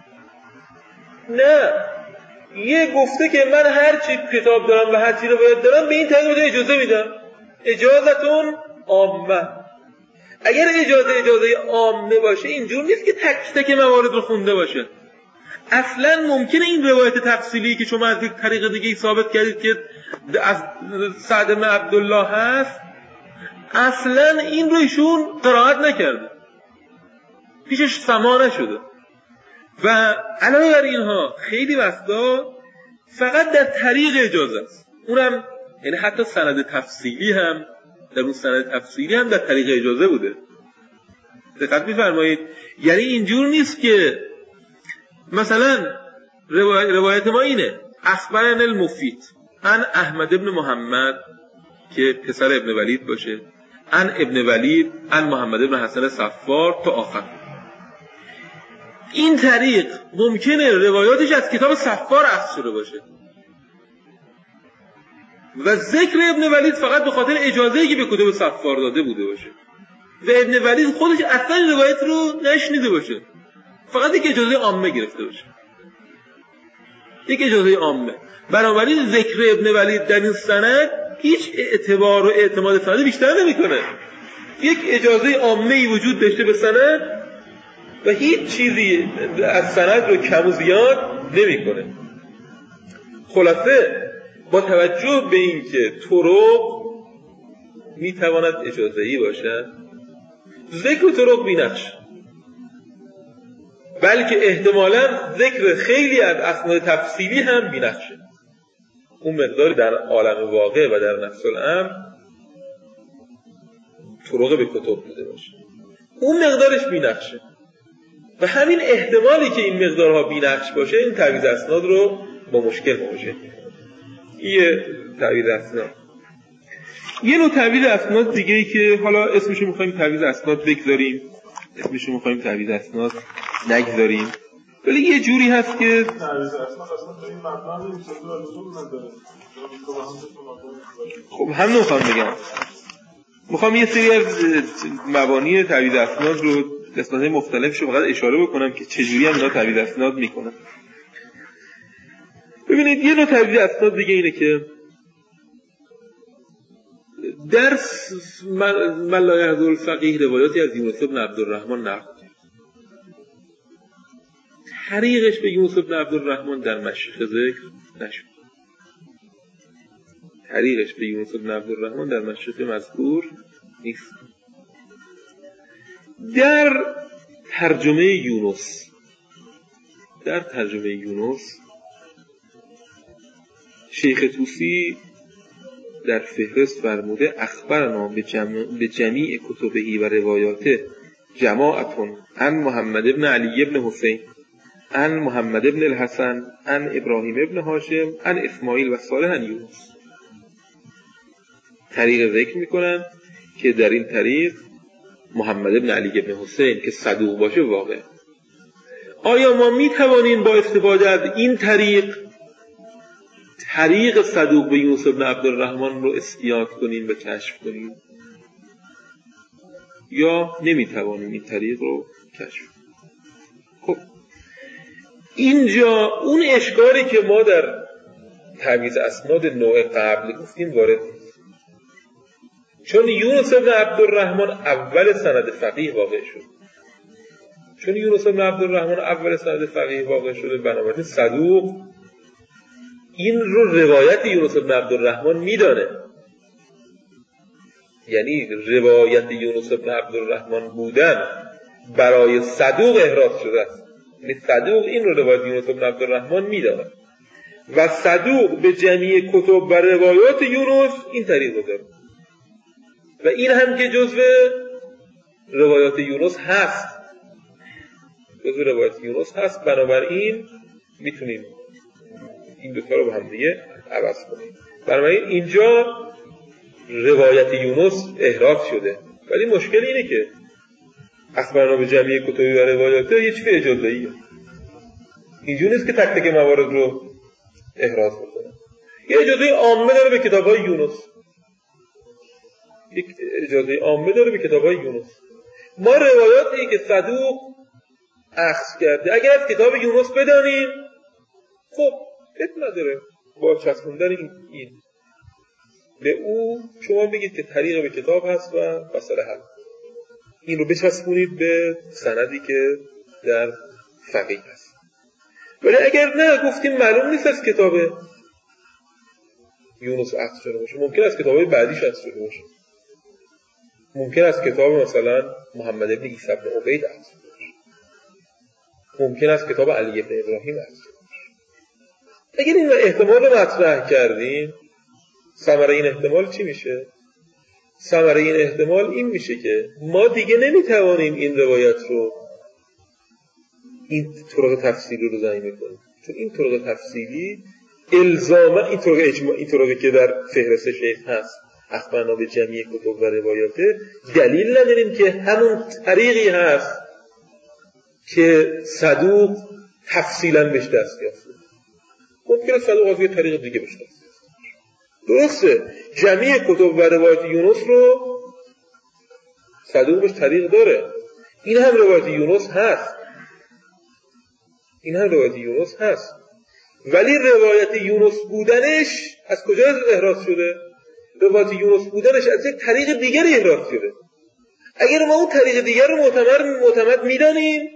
نه یه گفته که من هر چی کتاب دارم و هر چی روایت دارم به این طریق اجازه میدم، اجازتون عامه. اگر اجازه اجازه عامه باشه اینجور نیست که تک تک موارد رو خونده باشه. اصلا ممکنه این روایت تفصیلی که شما از یک طریق دیگه ثابت کردید که از سعد بن عبدالله هست، اصلا این رو ایشون قرائت نکرده، پیشش سماع نشده و علاوه بر اینها خیلی وقتا فقط در طریق اجازه است، اونم یعنی حتی سند تفصیلی هم در اون سند تفصیلی هم در طریق اجازه بوده. دقت می‌فرمایید؟ یعنی اینجور نیست که مثلا روایت, روایت ما اینه اخبرنا المفید عن احمد ابن محمد که پسر ابن ولید باشه، عن ابن ولید عن محمد ابن حسن صفار تا آخر. این طریق ممکنه روایاتش از کتاب صفار اخذ شده باشه و ذکر ابن ولید فقط به خاطر اجازه‌ای که به کتاب صفار داده بوده باشه و ابن ولید خودش اصلا روایت رو نشنیده باشه، فقط یک اجازه عامه گرفته باشه، یک اجازه عامه. بنابراین ذکر ابن ولید در این سند هیچ اعتبار و اعتماد سندی بیشتر نمیکنه. یک اجازه عامه‌ای وجود داشته به سند و هیچ چیزی از سند رو کم و زیاد نمیکنه. خلاصه با توجه به اینکه طرق میتواند اجازه‌ای باشد، ذکر طرق بی‌نقش، بلکه احتمالاً ذکر خیلی از اسناد تفصیلی هم بی‌نقشه. اون مقدار در عالم واقع و در نفس الامر طرق به کتب بوده باشه، اون مقدارش بی‌نقشه و همین احتمالی که این مقدارها بی‌نقش باشه این تعویض اسناد رو با مشکل مواجه می‌کنه. یه تعویض اسناد. یه نوع تعویض اسناد دیگه ای که حالا اسمشو می‌خوایم تعویض اسناد بگذاریم، اسمشو می‌خوایم تعویض اسناد نگذاریم، ولی یه جوری هست که تعویض اسناد اصلا به این مبنا نیست، اصول نداره. خب هم نمی‌خوام بگم، می‌خوام یه سری از مبانی تعویض اسناد رو قسمت‌های مختلفش رو فقط اشاره بکنم که چجوری هم اینا تعویض اسناد میکنن. ببینید یه نوع تعویض اسناد دیگه اینه که در من لا یحضر الفقیه روایاتی از یونس بن عبدالرحمن نقل طریقش به یونس بن عبدالرحمن در مشیخ ذکر نشد، طریقش به یونس بن عبدالرحمن در مشیخ مذکور نیست. در ترجمه یونس در ترجمه یونس شیخ طوسی در فهرست فرموده اخبرنا به جمع به جمیع کتبهی و روایاته جماعتون عن محمد ابن علی ابن حسین عن محمد ابن الحسن عن ابراهیم ابن هاشم عن اسماعیل و صالح عن یونس. طریق ذکر میکنن که در این طریق محمد ابن علی ابن حسین که صدوق باشه واقع. آیا ما میتوانیم با استفاده از این طریق طریق صدوق به یونس ابن عبدالرحمن رو استیاق کنیم و کشف کنیم یا نمیتوانیم این طریق رو کشف کنیم؟ خب اینجا اون اشکالی که ما در تمییز اسناد نوع قبل گفتیم وارد نیست، چون یونس ابن عبدالرحمن اول سند فقیه واقع شد. چون یونس ابن عبدالرحمن اول سند فقیه واقع شده، بنابراین صدوق این رو روایت یونس ابن عبدالرحمن میدانه، یعنی روایت یونس ابن عبدالرحمن بودن برای صدوق احراز شده است. یعنی صدوق این رو روایت یونس ابن عبدالرحمن میدانه و صدوق به جمعی کتب و روایات یونس این طریق داره و این هم که جزو روایات یونس هست، جزو روایات یونس هست، بنابراین میتونیم این دو تا رو با هم دیگه عوض کنیم. بنابراین اینجا روایت یونس احراز شده، ولی مشکل اینه که اخبارنا به جمعی کتبی و روایاته یه چیز اجازه‌ایه. اینجوری نیست که تک تک موارد رو احراز بکنه. یه اجازه عامه داره به کتاب‌های یونس. یک اجازه عامه داره به کتاب‌های یونس. ما روایاتی که صدوق اخذ کرده اگر از کتاب یونس بدانیم، خب ات نداره با چسبوندن این, این به او شما بگید که طریق به کتاب هست و مسئله حل. این رو بچسبونید به سندی که در فقیه هست. ولی اگر نه گفتیم معلوم نیست از کتاب یونس اخذ شده باشه، ممکن است کتاب‌های بعدیش اخذ شده باشه، ممکن است کتاب مثلا محمد ابن عیسی ابن عبید اخذ شده باشه، ممکن است کتاب علی ابن ابراهیم اخذ شده باشه. اگر این احتمال رو مطرح کردیم، ثمره این احتمال چی میشه؟ ثمره این احتمال این میشه که ما دیگه نمیتوانیم این روایت رو، این طرق تفصیلی رو ضعیف کنیم، چون این طرق تفصیلی الزاما این طرق اجماع، این طرقی که در فهرست شیخ هست اخبارنا به جمعی کتب و روایاته، دلیل نداریم که همون طریقی هست که صدوق تفصیلا بهش دست یافته. ممکنه صدوق از یه طریق دیگه بهش دست یافته. درسته جمعی کتب و روایات یونس رو صدوق بهش طریق داره، این هم روایت یونس هست، این هم روایت یونس هست، ولی روایت یونس بودنش از کجا احراز شده؟ روایت یونس بودنش از یک طریق دیگری احراز شده. اگر ما اون طریق دیگر رو معتبر معتمد میدانیم،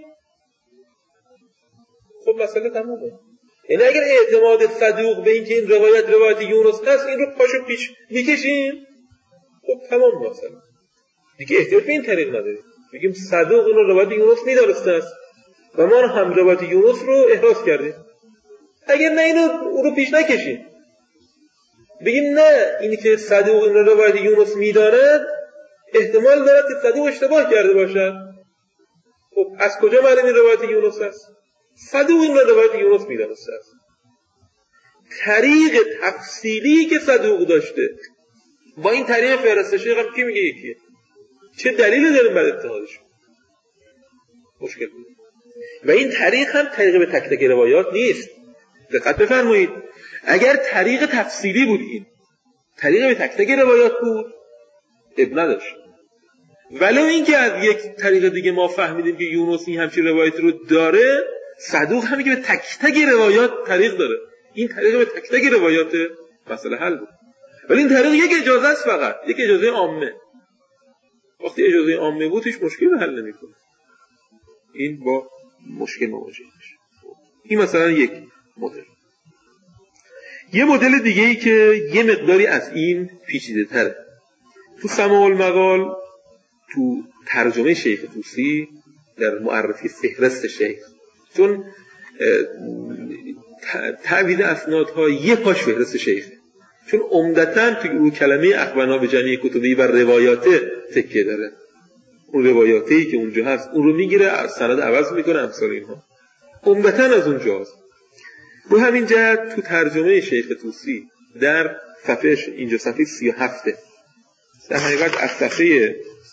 خب مسئله تمومه. یعنی اگر اعتماد صدوق به این که این روایت روایت یونس هست این رو پاشو پیش میکشیم، خب تمام مسئله دیگه احتیاج به این طریق نداریم. بگیم صدوق این رو روایت یونس میدانسته است و ما هم روایت یونس رو احراز کردیم. اگر نه اینو اون رو پیش نکشیم، بگیم نه اینی که صدوق این رو روایت یونس میداند احتمال دارد که صدوق اشتباه کرده باشد. خب از کجا معلوم این روایت یونس است؟ صدوق این رو روایت یونس میدانسته است. طریق تفصیلی که صدوق داشته با این طریق فهرست شیخ هم کی میگه یکیه؟ چه دلیلی داریم بر اتحادش؟ مشکل بود. و این طریق هم طریق به تک تک روایات نیست. دقت بفرمایید، اگر طریق تفصیلی بود، این طریق به تک تک روایات بود، اب نداشت. ولو این که از یک طریق دیگه ما فهمیدیم که یونس این همچین روایت رو داره، صدوق همین که به تک تک روایات طریق داره، این طریق به تک تک روایات مسئله حل بود. ولی این طریق یک اجازه است، فقط یک اجازه عامه. وقتی اجازه عامه بود هیچ مشکلی حل نمی‌کنه، این با مشکل مواجه میشه. این مثلا یک مدل. یه مدل دیگه ای که یه مقداری از این پیچیده تره، تو سماع المقال، تو ترجمه شیخ طوسی در معرفی فهرست شیخ، چون تعویض اسنادها یه پاش فهرست شیخه، چون عمدتاً توی اون کلمه اخبرنا به جنیه کتبی و روایاته تکیه داره. اون روایاتی که اونجا هست اون رو میگیره، سند عوض میکنه، امثال اینها عمدتاً از اونجاست. رو همین جهت تو ترجمه شیخ طوسی در صفحه اینجا صفحه سی و هفته در حقیقت از صفحه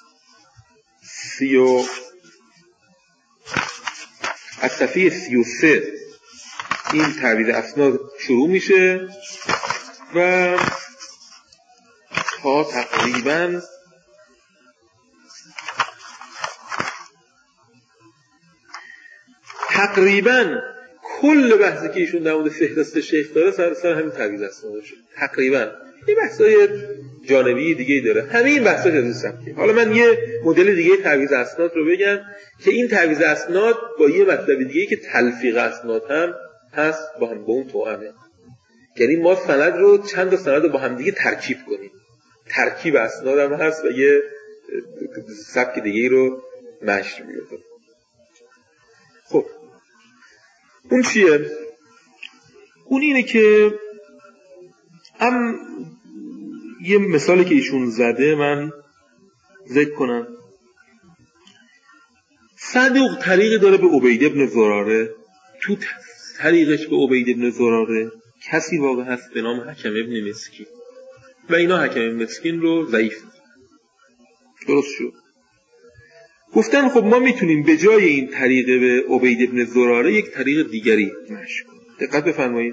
سی و از صفحه سی و سه این تعویض اسناد شروع میشه و تا تقریباً تقریباً کل بحثی که ایشون در مورد فهرست شیخ داره سر سر همین تعویض اسناد شد. تقریباً یه بحثای جانبی دیگه داره، همه این بحثا از این سمتی. حالا من یه مدل دیگه تعویض اسناد رو بگم که این تعویض اسناد با یه مطلب دیگه که تلفیق اسناد هم هست با هم با اون توامه، یعنی ما سند رو چند تا سند رو با هم دیگه ترکیب کنیم. ترکیب اسناد هم هست و یه سبک دیگه رو مشی میگه. خب اون چیه؟ اون اینه که هم یه مثالی که ایشون زده من ذکر کنم. صدوق طریقی داره به عبید ابن زراره، تو طریقش به عبید ابن زراره کسی واقع هست به نام حکم ابن مسکین و اینا حکم ابن مسکین رو ضعیف درست شد. گفتن خب ما میتونیم به جای این طریقه به عبید ابن زراره یک طریق دیگری مشی کنیم. دقت بفرمایید،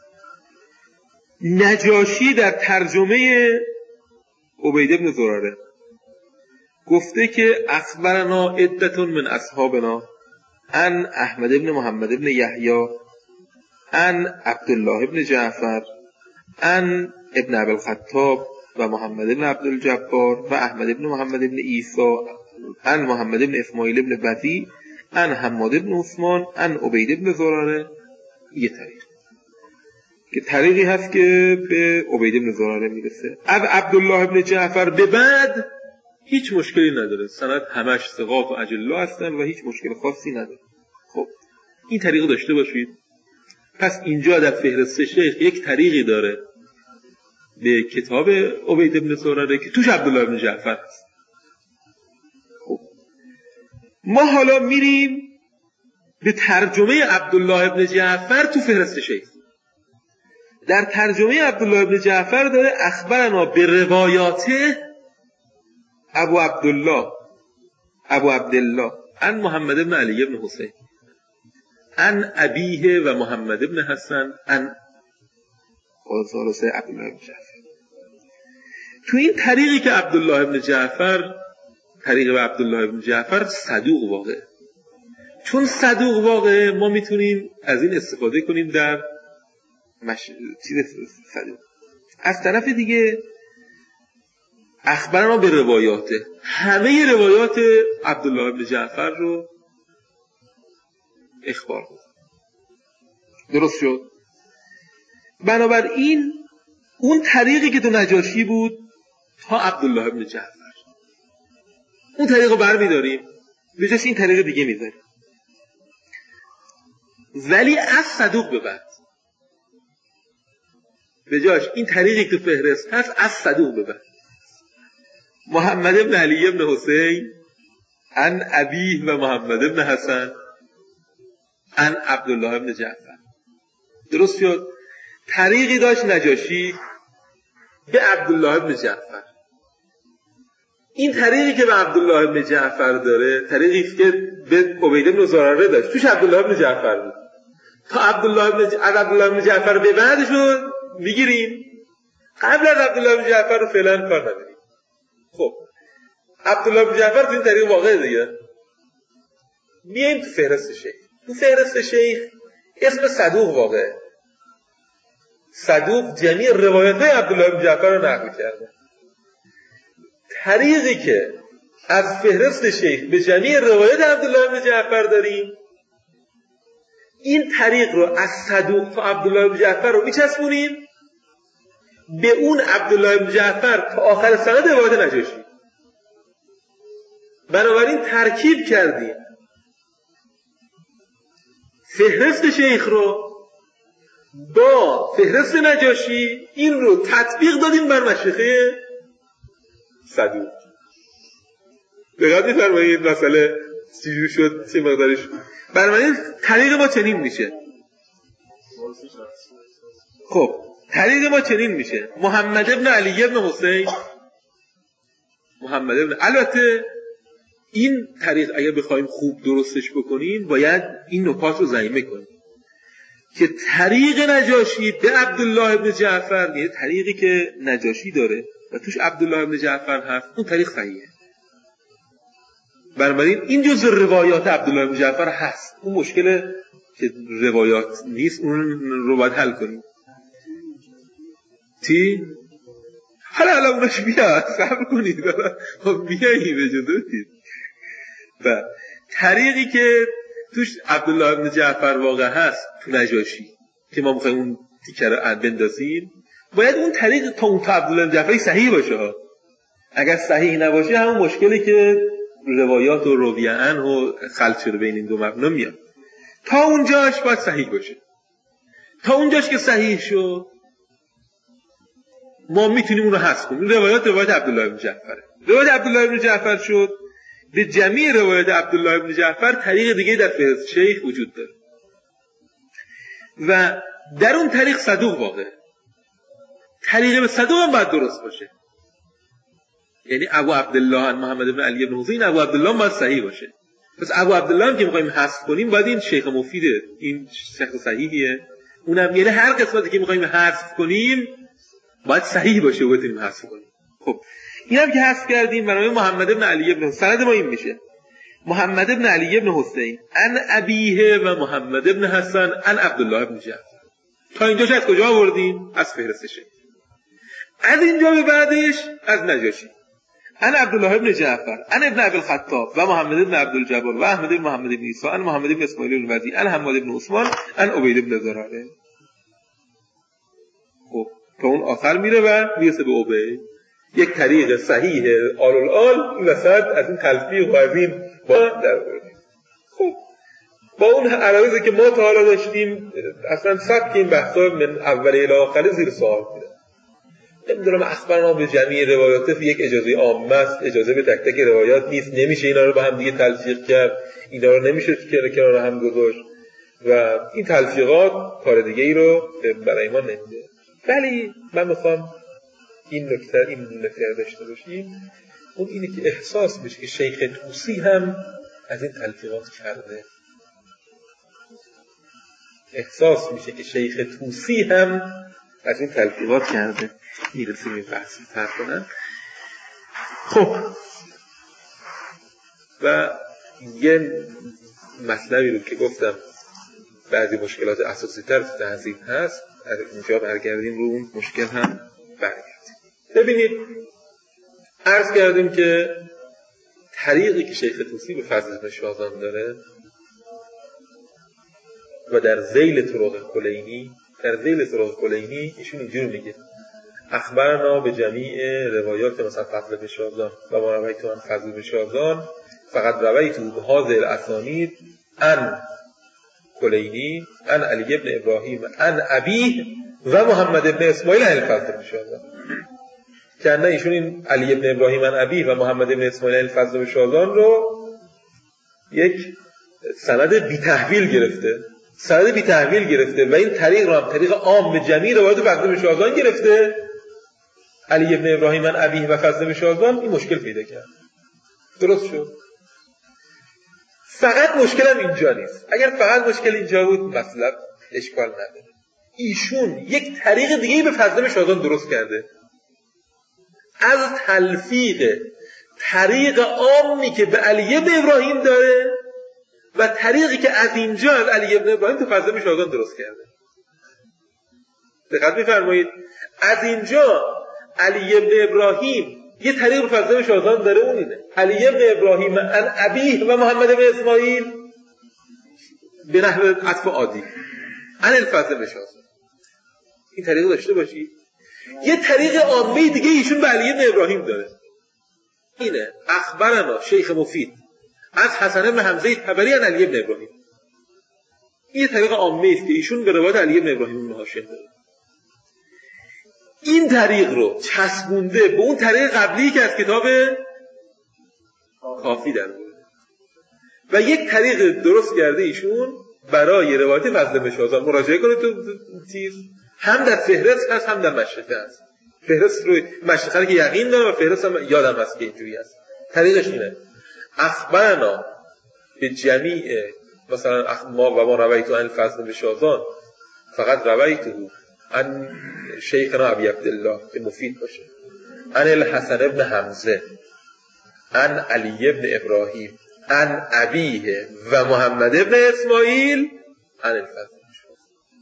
نجاشی در ترجمه عبید ابن زراره گفته که اخبرنا عدتون من اصحابنا ان احمد ابن محمد ابن یحیی ان عبدالله ابن جعفر ان ابن ابوالخطاب و محمد ابن عبدالجبار و احمد ابن محمد ابن عیسی ان محمد ابن اسماعیل ابن بدی ان حماد ابن عثمان ان عبید ابن زراره. یه طریق که طریقی هست که به عبید ابن زراره میرسه. از عبدالله ابن جعفر به بعد هیچ مشکلی نداره، سند همش ثقات و اجلا هستن و هیچ مشکل خاصی نداره. خب این طریق داشته باشید. پس اینجا در فهرست شیخ یک طریقی داره به کتاب عبید ابن زراره که توش عبدالله ابن جعفر هست. خب ما حالا میریم به ترجمه عبدالله ابن جعفر تو فهرست شیخ. در ترجمه عبدالله ابن جعفر داره اخبرنا به روایاته ابو عبدالله ابو عبدالله ان محمد ابن علی ابن حسین ان ابیه و محمد ابن حسن ان قاضی عبدالله ابن جعفر. تو این طریقی که عبدالله ابن جعفر طریق به عبدالله ابن جعفر صدوق واقع، چون صدوق واقع ما میتونیم از این استفاده کنیم در مش... چیز صدوق. از طرف دیگه اخبرنا به روایاته، همه روایات عبدالله ابن جعفر رو اخبار بود. درست شد؟ بنابراین اون طریقی که تو نجاشی بود تا عبدالله ابن جعفر، اون طریق رو برمیداریم به جاش این طریق دیگه میذاریم، ولی از صدوق به بعد به جاش این طریقی که تو فهرست هست از صدوق به بعد محمد ابن علی ابن حسین ان ابیه و محمد ابن حسن ان عبدالله ابن جعفر. درست شد؟ طریقی داشت نجاشی به عبدالله ابن جعفر. این طریقی که به عبدالله ابن جعفر داره طریقی که به عبید ابن زراره داشت، توش عبدالله ابن جعفر بود. تا عبدالله ابن از عبدالله ابن جعفر به بعدشون میگیریم، قبل از عبدالله ابن جعفر رو فعلا کار نداریم. خب عبدالله ابن جعفر تو این طریق واقعه دیگه. میایم تو فهرست شیخ. تو فهرست شیخ اسم صدوق واقعه. صدوق جمعی روایت‌های عبدالله ابن جعفر رو نقل کرده. طریقی که از فهرست شیخ به جمعی روایت عبدالله ابن جعفر داریم، این طریق رو از صدوق تا عبدالله ابن جعفر رو میچسبونیم به اون عبدالله ابن جعفر تا آخر سند روایت نجاشی. بنابراین ترکیب کردیم فهرست شیخ رو با فهرست نجاشی این رو تطبیق دادیم بر مشیخه صدوق. دقیق می‌فرمایید مسئله چجوری شد، چه مقدارش. بنابراین طریق ما چنین میشه. خب طریق ما چنین میشه: محمد ابن علی ابن حسین، محمد ابن، البته این طریق اگر بخوایم خوب درستش بکنیم باید این نکات رو ضمیمه کنیم که طریق نجاشی به عبدالله ابن جعفر، یعنی طریقی که نجاشی داره و توش عبدالله ابن جعفر هست، اون طریق صحیحه. بنابراین این جزء روایات عبدالله ابن جعفر هست. اون مشکل که روایات نیست اون رو باید حل کنیم. تی؟ حالا حالا اونش بیا صبر کنید بیایی به جدودید. و طریقی که توش عبدالله ابن جعفر واقع هست تو نجاشی که ما میخوایم اون تیکه رو بندازیم، باید اون طریق تا اون تا عبدالله ابن جعفر صحیح باشه ها. اگر صحیح نباشه همون مشکلی که روایات و رویه عنه و خلط شده بین این دو مبنا میاد. تا اونجاش باید صحیح باشه. تا اونجاش که صحیح شد ما میتونیم اون رو حذف کنیم. روایات روایت عبدالله ابن جعفره. روایت عبدالله ابن جعفر شد، به جمعی روایت عبدالله ابن جعفر طریق دیگه در فهرست شیخ وجود داره و در اون طریق صدوق واقعه. طریق به صدوق هم باید درست باشه، یعنی ابو عبدالله محمد ابن علی ابن حسین ابو عبدالله باید صحیح باشه. پس ابو عبدالله هم که میخوایم حذف کنیم باید این شیخ مفیده، این شیخ صحیحیه، اونم یعنی هر قسمتی که میخوایم حذف کنیم باید صحیح باشه و بتونیم حذف کنیم. خب اینم که حذف کردیم، برای محمد ابن علی ابن سند ما این میشه: محمد ابن علی ابن حسین ان ابیه و محمد ابن حسن ان عبدالله ابن جعفر. تا اینجاش از کجا آوردیم؟ از فهرستش. از اینجا به بعدش از نجاشی ان عبدالله ابن جعفر ان ابن ابی الخطاب و محمد ابن عبدالجبار و احمد ابن محمد ابن عیسی ان محمد ابن اسماعیل الوزی ان حماد ابن عثمان ان عبید ابن زراره. خب تا اون آخر میره و میرسه به عبید. یک طریق صحیح آل الآل این وسط از این تلفیق و از این با در بردیم. خب با اون عراضی که ما تا حالا داشتیم اصلا سبک این بحثا من اول الی آخر زیر سوال میره. نمیدونم اخبارنا به جمعی روایات یک اجازه عامه است، اجازه به تک تک روایات نیست، نمیشه اینا رو با هم دیگه تلفیق کرد، اینا رو نمیشه کنار کنار هم گذاشت و این تلفیقات کار دیگه ای رو برای ما نمیده. ولی من میخوام این نکته این نکته داشته باشیم، اون اینه که احساس بشه که شیخ طوسی هم از این تلفیقات کرده. احساس میشه که شیخ طوسی هم از این تلفیقات کرده. میرسیم این بحثی تر کنن. خب و یه مطلبی رو که گفتم بعضی مشکلات اساسی تر تو تهذیب هست، از اینجا برگردیم رو اون مشکل هم برگردیم. ببینید عرض کردیم که طریقی که شیخ طوسی به فضل بن شازان داره و در ذیل طرق کلینی در ذیل طرق کلینی ایشون اینجور میگه: اخبرنا به جمیع روایات مثلا فضل بن شازان و ما روایت عن فضل بن شازان فقط روایت به هذه الاسانید ان کلینی ان علی ابن ابراهیم ان ابیه و محمد ابن اسماعیل عن فضل بن شازان. که نه ایشون این علی ابن ابراهیم عن ابیه و محمد ابن اسماعیل عن فضل بن شازان رو یک سند بی تحویل گرفته، سند بی تحویل گرفته و این طریق رو هم طریق عام به جمیع روایات فضل بن شازان گرفته. علی ابن ابراهیم عن ابیه و فضل بن شازان این مشکل پیدا کرد. درست شد. فقط مشکلم اینجا نیست. اگر فقط مشکل اینجا بود مطلب اشکال نداره. ایشون یک طریق دیگه به فضل بن شازان درست کرده. از تلفیق طریق عامی که به علی ابن ابراهیم داره و طریقی که از اینجا از علی ابن ابراهیم تو فضل بن شازان درست کرده. دقت می‌فرمایید از اینجا علی ابن ابراهیم یه طریق رو فضل بن شازان داره، اون اینه: علی ابن ابراهیم عن ابیه و محمد ابن اسماعیل به نحو عطف عادی عن الفضل بن شازان. این طریق داشته باشید. یه طریق عامی دیگه ایشون به علی ابن ابراهیم داره، اینه: اخبرنا شیخ مفید از حسن بن حمزه طبری عن علی ابن ابراهیم. این طریق عامه است که ایشون به روایت علی بن ابراهیم بن هاشم داره. این طریق رو چسبونده به اون طریق قبلی که از کتاب کافی در بود و یک طریق درست کرده ایشون برای روایت فضل بن شازان. مراجعه کنید تو چیز هم در فهرست هست هم در مشرقه هست. فهرست روی مشرقه که یقین دارم و فهرست هم یادم هست که اینجوری هست. طریقش اینه: اخبرنا به جمیع مثلا ما و ما روایتو عن فضل بن شازان فقط روایتو عن شیخنا ابی عبدالله که مفید باشه، عن الحسن ابن حمزه عن علی ابن ابراهیم عن ابیه و محمد ابن اسماعیل عن الفضل بن شازان.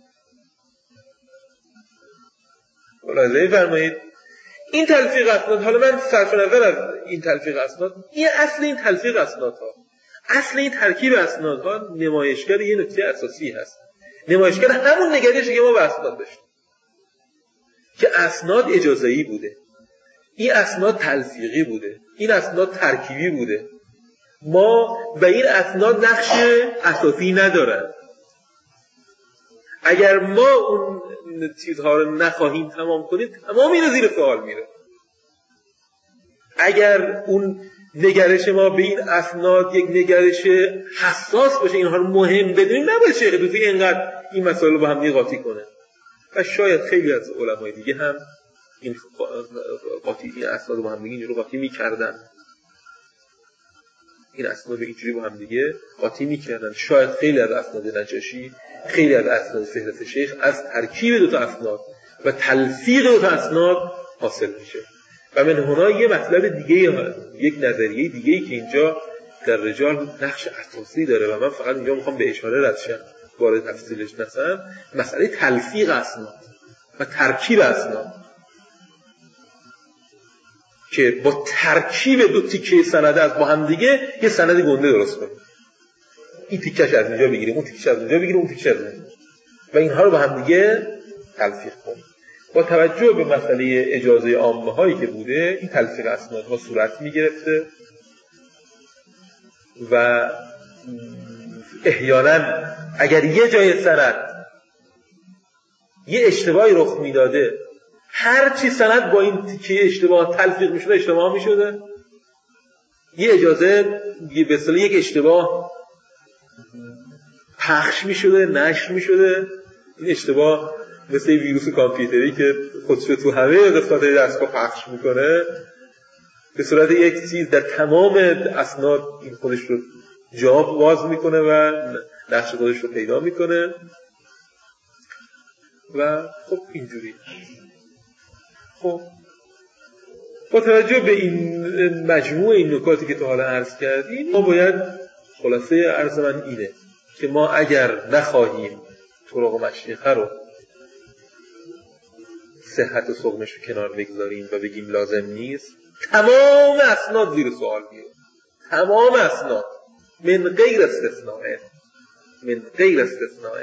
ملاحظه فرمایید این تلفیق اسناد. حالا من صرف نظر از این تلفیق اسناد، این اصل این تلفیق اسنادها، اصل این ترکیب اسنادها نمایشگر یه نکته اساسی هست، نمایشگر همون نگرشی که ما به اسناد داشتیم که اسناد اجازه‌ای بوده، این اسناد تلفیقی بوده، این اسناد ترکیبی بوده. ما و این اسناد نقش اساسی ندارن. اگر ما اون چیزها رو نخواهیم تمام کنیم تمام این زیر سوال میره. اگر اون نگرش ما به این اسناد یک نگرش حساس باشه، اینها رو مهم بدونیم، نباید شیخ دوستی اینقدر این مسائل رو با هم قاطی کنه. و شاید خیلی از علمای دیگه هم این قاطی این اسناد رو با هم دیگه اینجوری قاطی می‌کردن. این اسناد رو اینجوری با هم دیگه قاطی می‌کردن. شاید خیلی از اسناد نجاشی، خیلی از اسناد فهرست شیخ از ترکیب دو تا اسناد و تلفیق دو تا اسناد حاصل میشه. و من هنا یه مطلب دیگه، یک نظریه دیگه‌ای که اینجا در رجال نقش اساسی داره و من فقط اینجا میخوام به اشاره رد شم، وارد تفصیلش نشم، مسئله تلفیق اسناد و ترکیب اسناد که با ترکیب دو تیکه سند از با هم دیگه یه سند گنده درست کنیم. این تیکش از اینجا بگیریم، اون تیکش از اینجا بگیریم، اون تیکش از اینجا و اینها رو با هم دیگه تلفیق کنیم. با توجه به مسئله اجازه عامه هایی که بوده، این تلفیق اسنادها صورت می گرفته و احیانا اگر یه جای سند یه اشتباهی رخ می داده، هر چی سند با این تیکه اشتباه تلفیق می شده اشتباه می شده. یه اجازه یه به اصطلاح یک اشتباه پخش می شده، نشر می شده. این اشتباه مثل ویروس کامپیوتری که خودش تو همه قسمت‌های دستگاه پخش میکنه، به صورت یک چیز در تمام اسناد این خودش رو جا باز میکنه و نقش خودش رو پیدا میکنه و خب اینجوری. خب با توجه به این مجموع این نکاتی که تو حالا عرض کردیم، ما باید خلاصه عرض من اینه که ما اگر نخواهیم طرق مشیخه رو صحت و سقمش رو کنار بگذاریم و بگیم لازم نیست، تمام اسناد زیر سوال میره. تمام اسناد من غیر استثناء، من غیر استثناء.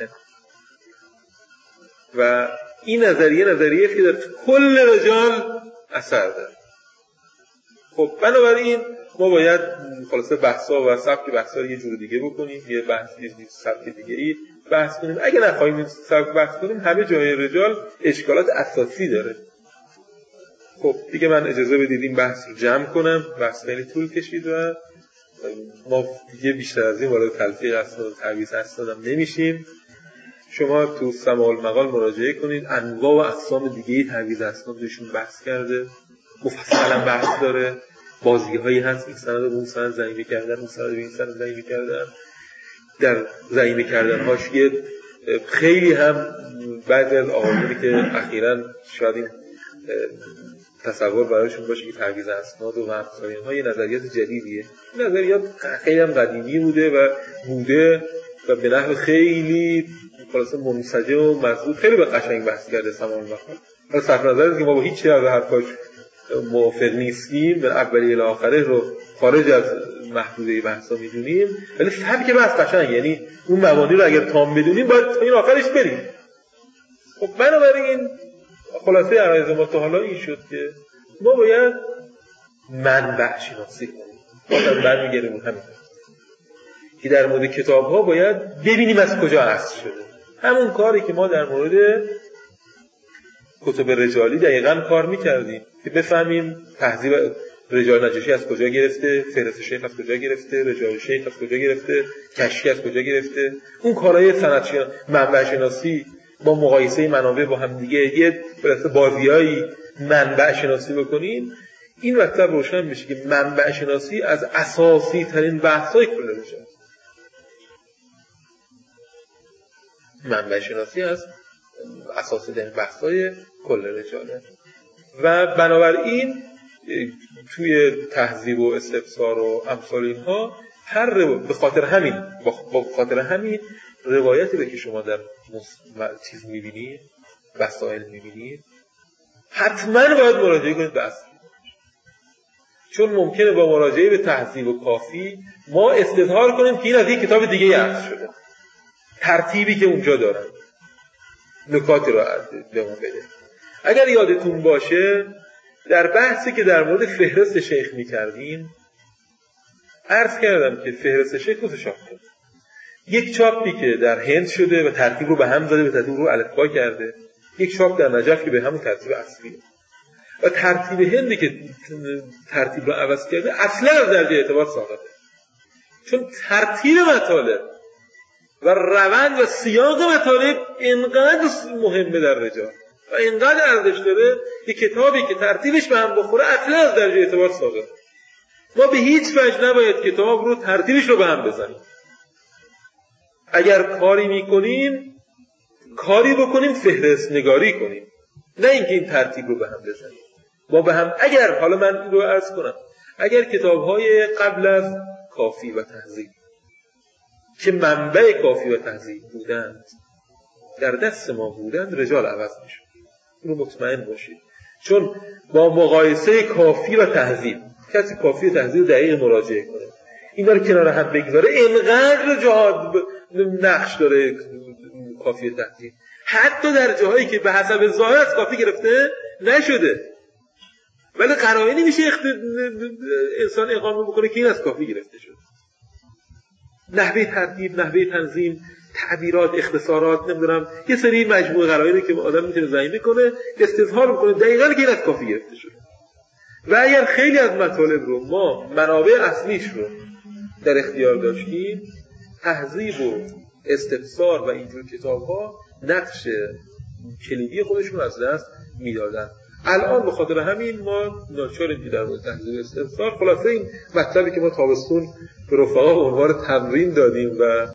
و این نظریه نظریه که در کل رجال اثر داره. خب بنابراین ما باید خلاصه بحثا و سبک بحثا رو یه جور دیگه بکنیم، یه بحثی سبک دیگه ای بحث کنیم. اگه نخواهیم این سبک بحث کنیم، همه جای رجال اشکالات اساسی داره. خب دیگه من اجازه بدید این بحث رو جمع کنم. بحث خیلی طول کشید و ما دیگه بیشتر از این وارد تلفیق اسناد و تعویض اسناد هم نمیشیم. شما تو سماع المقال مراجعه کنید، انواع و اقسام دیگه تعویض اسناد روشون بحث کرده، مفصلا بحث داره. بازی‌هایی هست این سند رو اون سند ضعیف کردن، اون سند رو این سند ضعیف کردن. در ضعیف کردن‌هاش یه خیلی هم بعضی از آقایونی که اخیراً شاید این تصور برایشون باشه که تعویض اسناد و امثال اینها یه نظریات جدیدیه. این نظریات خیلی هم قدیمی بوده و بوده و به نحو خیلی خلاصه منسجم و مضبوط خیلی به قشنگ بحث کرده سماع المقال. حالا صرف نظر از که ما با هیچ چیزی از حرفاش موافق نیستیم، به اولی الی آخره رو خارج از محدوده بحثا میدونیم، ولی سبک بحث قشنگ، یعنی اون مبانی رو اگر تام بدونیم باید تا این آخرش بریم. خب بنابراین خلاصه عرایض ما تا حالا این شد که ما باید منبع شناسی کنیم. بازم برمیگردیم همین که در مورد کتاب‌ها باید ببینیم از کجا اصل شده. همون کاری که ما در مورد کتب رجالی دقیقاً کار می‌کردیم که بفهمیم تهذیب رجال نجاشی از کجا گرفته، فهرست شیخ از کجا گرفته، رجال شیخ از کجا گرفته، کشفی از کجا گرفته. اون کارهای سندشناسی، منبع شناسی با مقایسه منابع با هم دیگه یه بازیایی منبع شناسی بکنیم، این مطلب روشن میشه که منبع شناسی از اساسی ترین بحث‌های کل رجال. منبع شناسی از اساسی ترین بحث‌های کل رجاله و بنابراین توی تهذیب و استفسار و امثال اینها هر رو... به خاطر همین با خاطر همین روایتی رو که شما در چیز می‌بینید، وسائل می‌بینید، حتما باید مراجعه کنید به اصل. چون ممکنه با مراجعه به تهذیب و کافی ما استظهار کنیم که این از یک کتاب دیگه اخذ شده، ترتیبی که اونجا دارن نکاتی رو به ما بده. اگر یادتون باشه در بحثی که در مورد فهرست شیخ می‌کردیم عرض کردم که فهرست شیخ دو تا چاپ داره. یک چاپی که در هند شده و ترتیب رو به هم زده، به ترتیب رو الفبا کرده. یک چاپ در نجف که به همون ترتیب اصلیه. و ترتیب هندی که ترتیب رو عوض کرده اصلا از درجه اعتبار ساقطه. چون ترتیب مطالب و روند و سیاق مطالب اینقدر مهمه در رجال و اینقدر ارزش داره که کتابی که ترتیبش به هم بخوره اصلا از درجه اعتبار ساقطه. ما به هیچ وجه نباید کتاب رو ترتیبش رو به هم بزنیم. اگر کاری میکنیم کاری بکنیم فهرست نگاری کنیم، نه اینکه این ترتیب رو به هم بزنیم. ما به هم اگر حالا من این رو عرض کنم اگر کتاب‌های قبل از کافی و تهذیب که منبع کافی و تهذیب بودند در دست ما بودند رجال عوض میشد. اینو مطمئن باشید. چون با مقایسه کافی و تهذیب کسی کافی و تهذیب دقیق مراجعه کنه اینا رو کنار هم بگذاره اینقدر جهاد نقش داره کافی و تهذیب، حتی در جاهایی که به حسب ظاهر از کافی گرفته نشده ولی قرائنی میشه اخت... انسان اقامه بکنه که این از کافی گرفته شده. نحوه ترتیب، نحوه تنظیم، تعبیرات، اختصارات، نمیدونم یه سری مجموعه قرائنی که آدم میتونه ذهن کنه استظهار بکنه دقیقاً که این از کافی گرفته شده. و اگر خیلی از مطالب رو ما منابع اصلیش رو در اختیار داشتیم تهذیب و استفسار و اینجور کتاب‌ها نقش کلیدی خودشون از دست میدادن. الان به خاطر همین ما ناچاریم که در مورد تهذیب استفسار خلاصه این مطلبی که ما تابستون به رفقا به عنوان تمرین دادیم و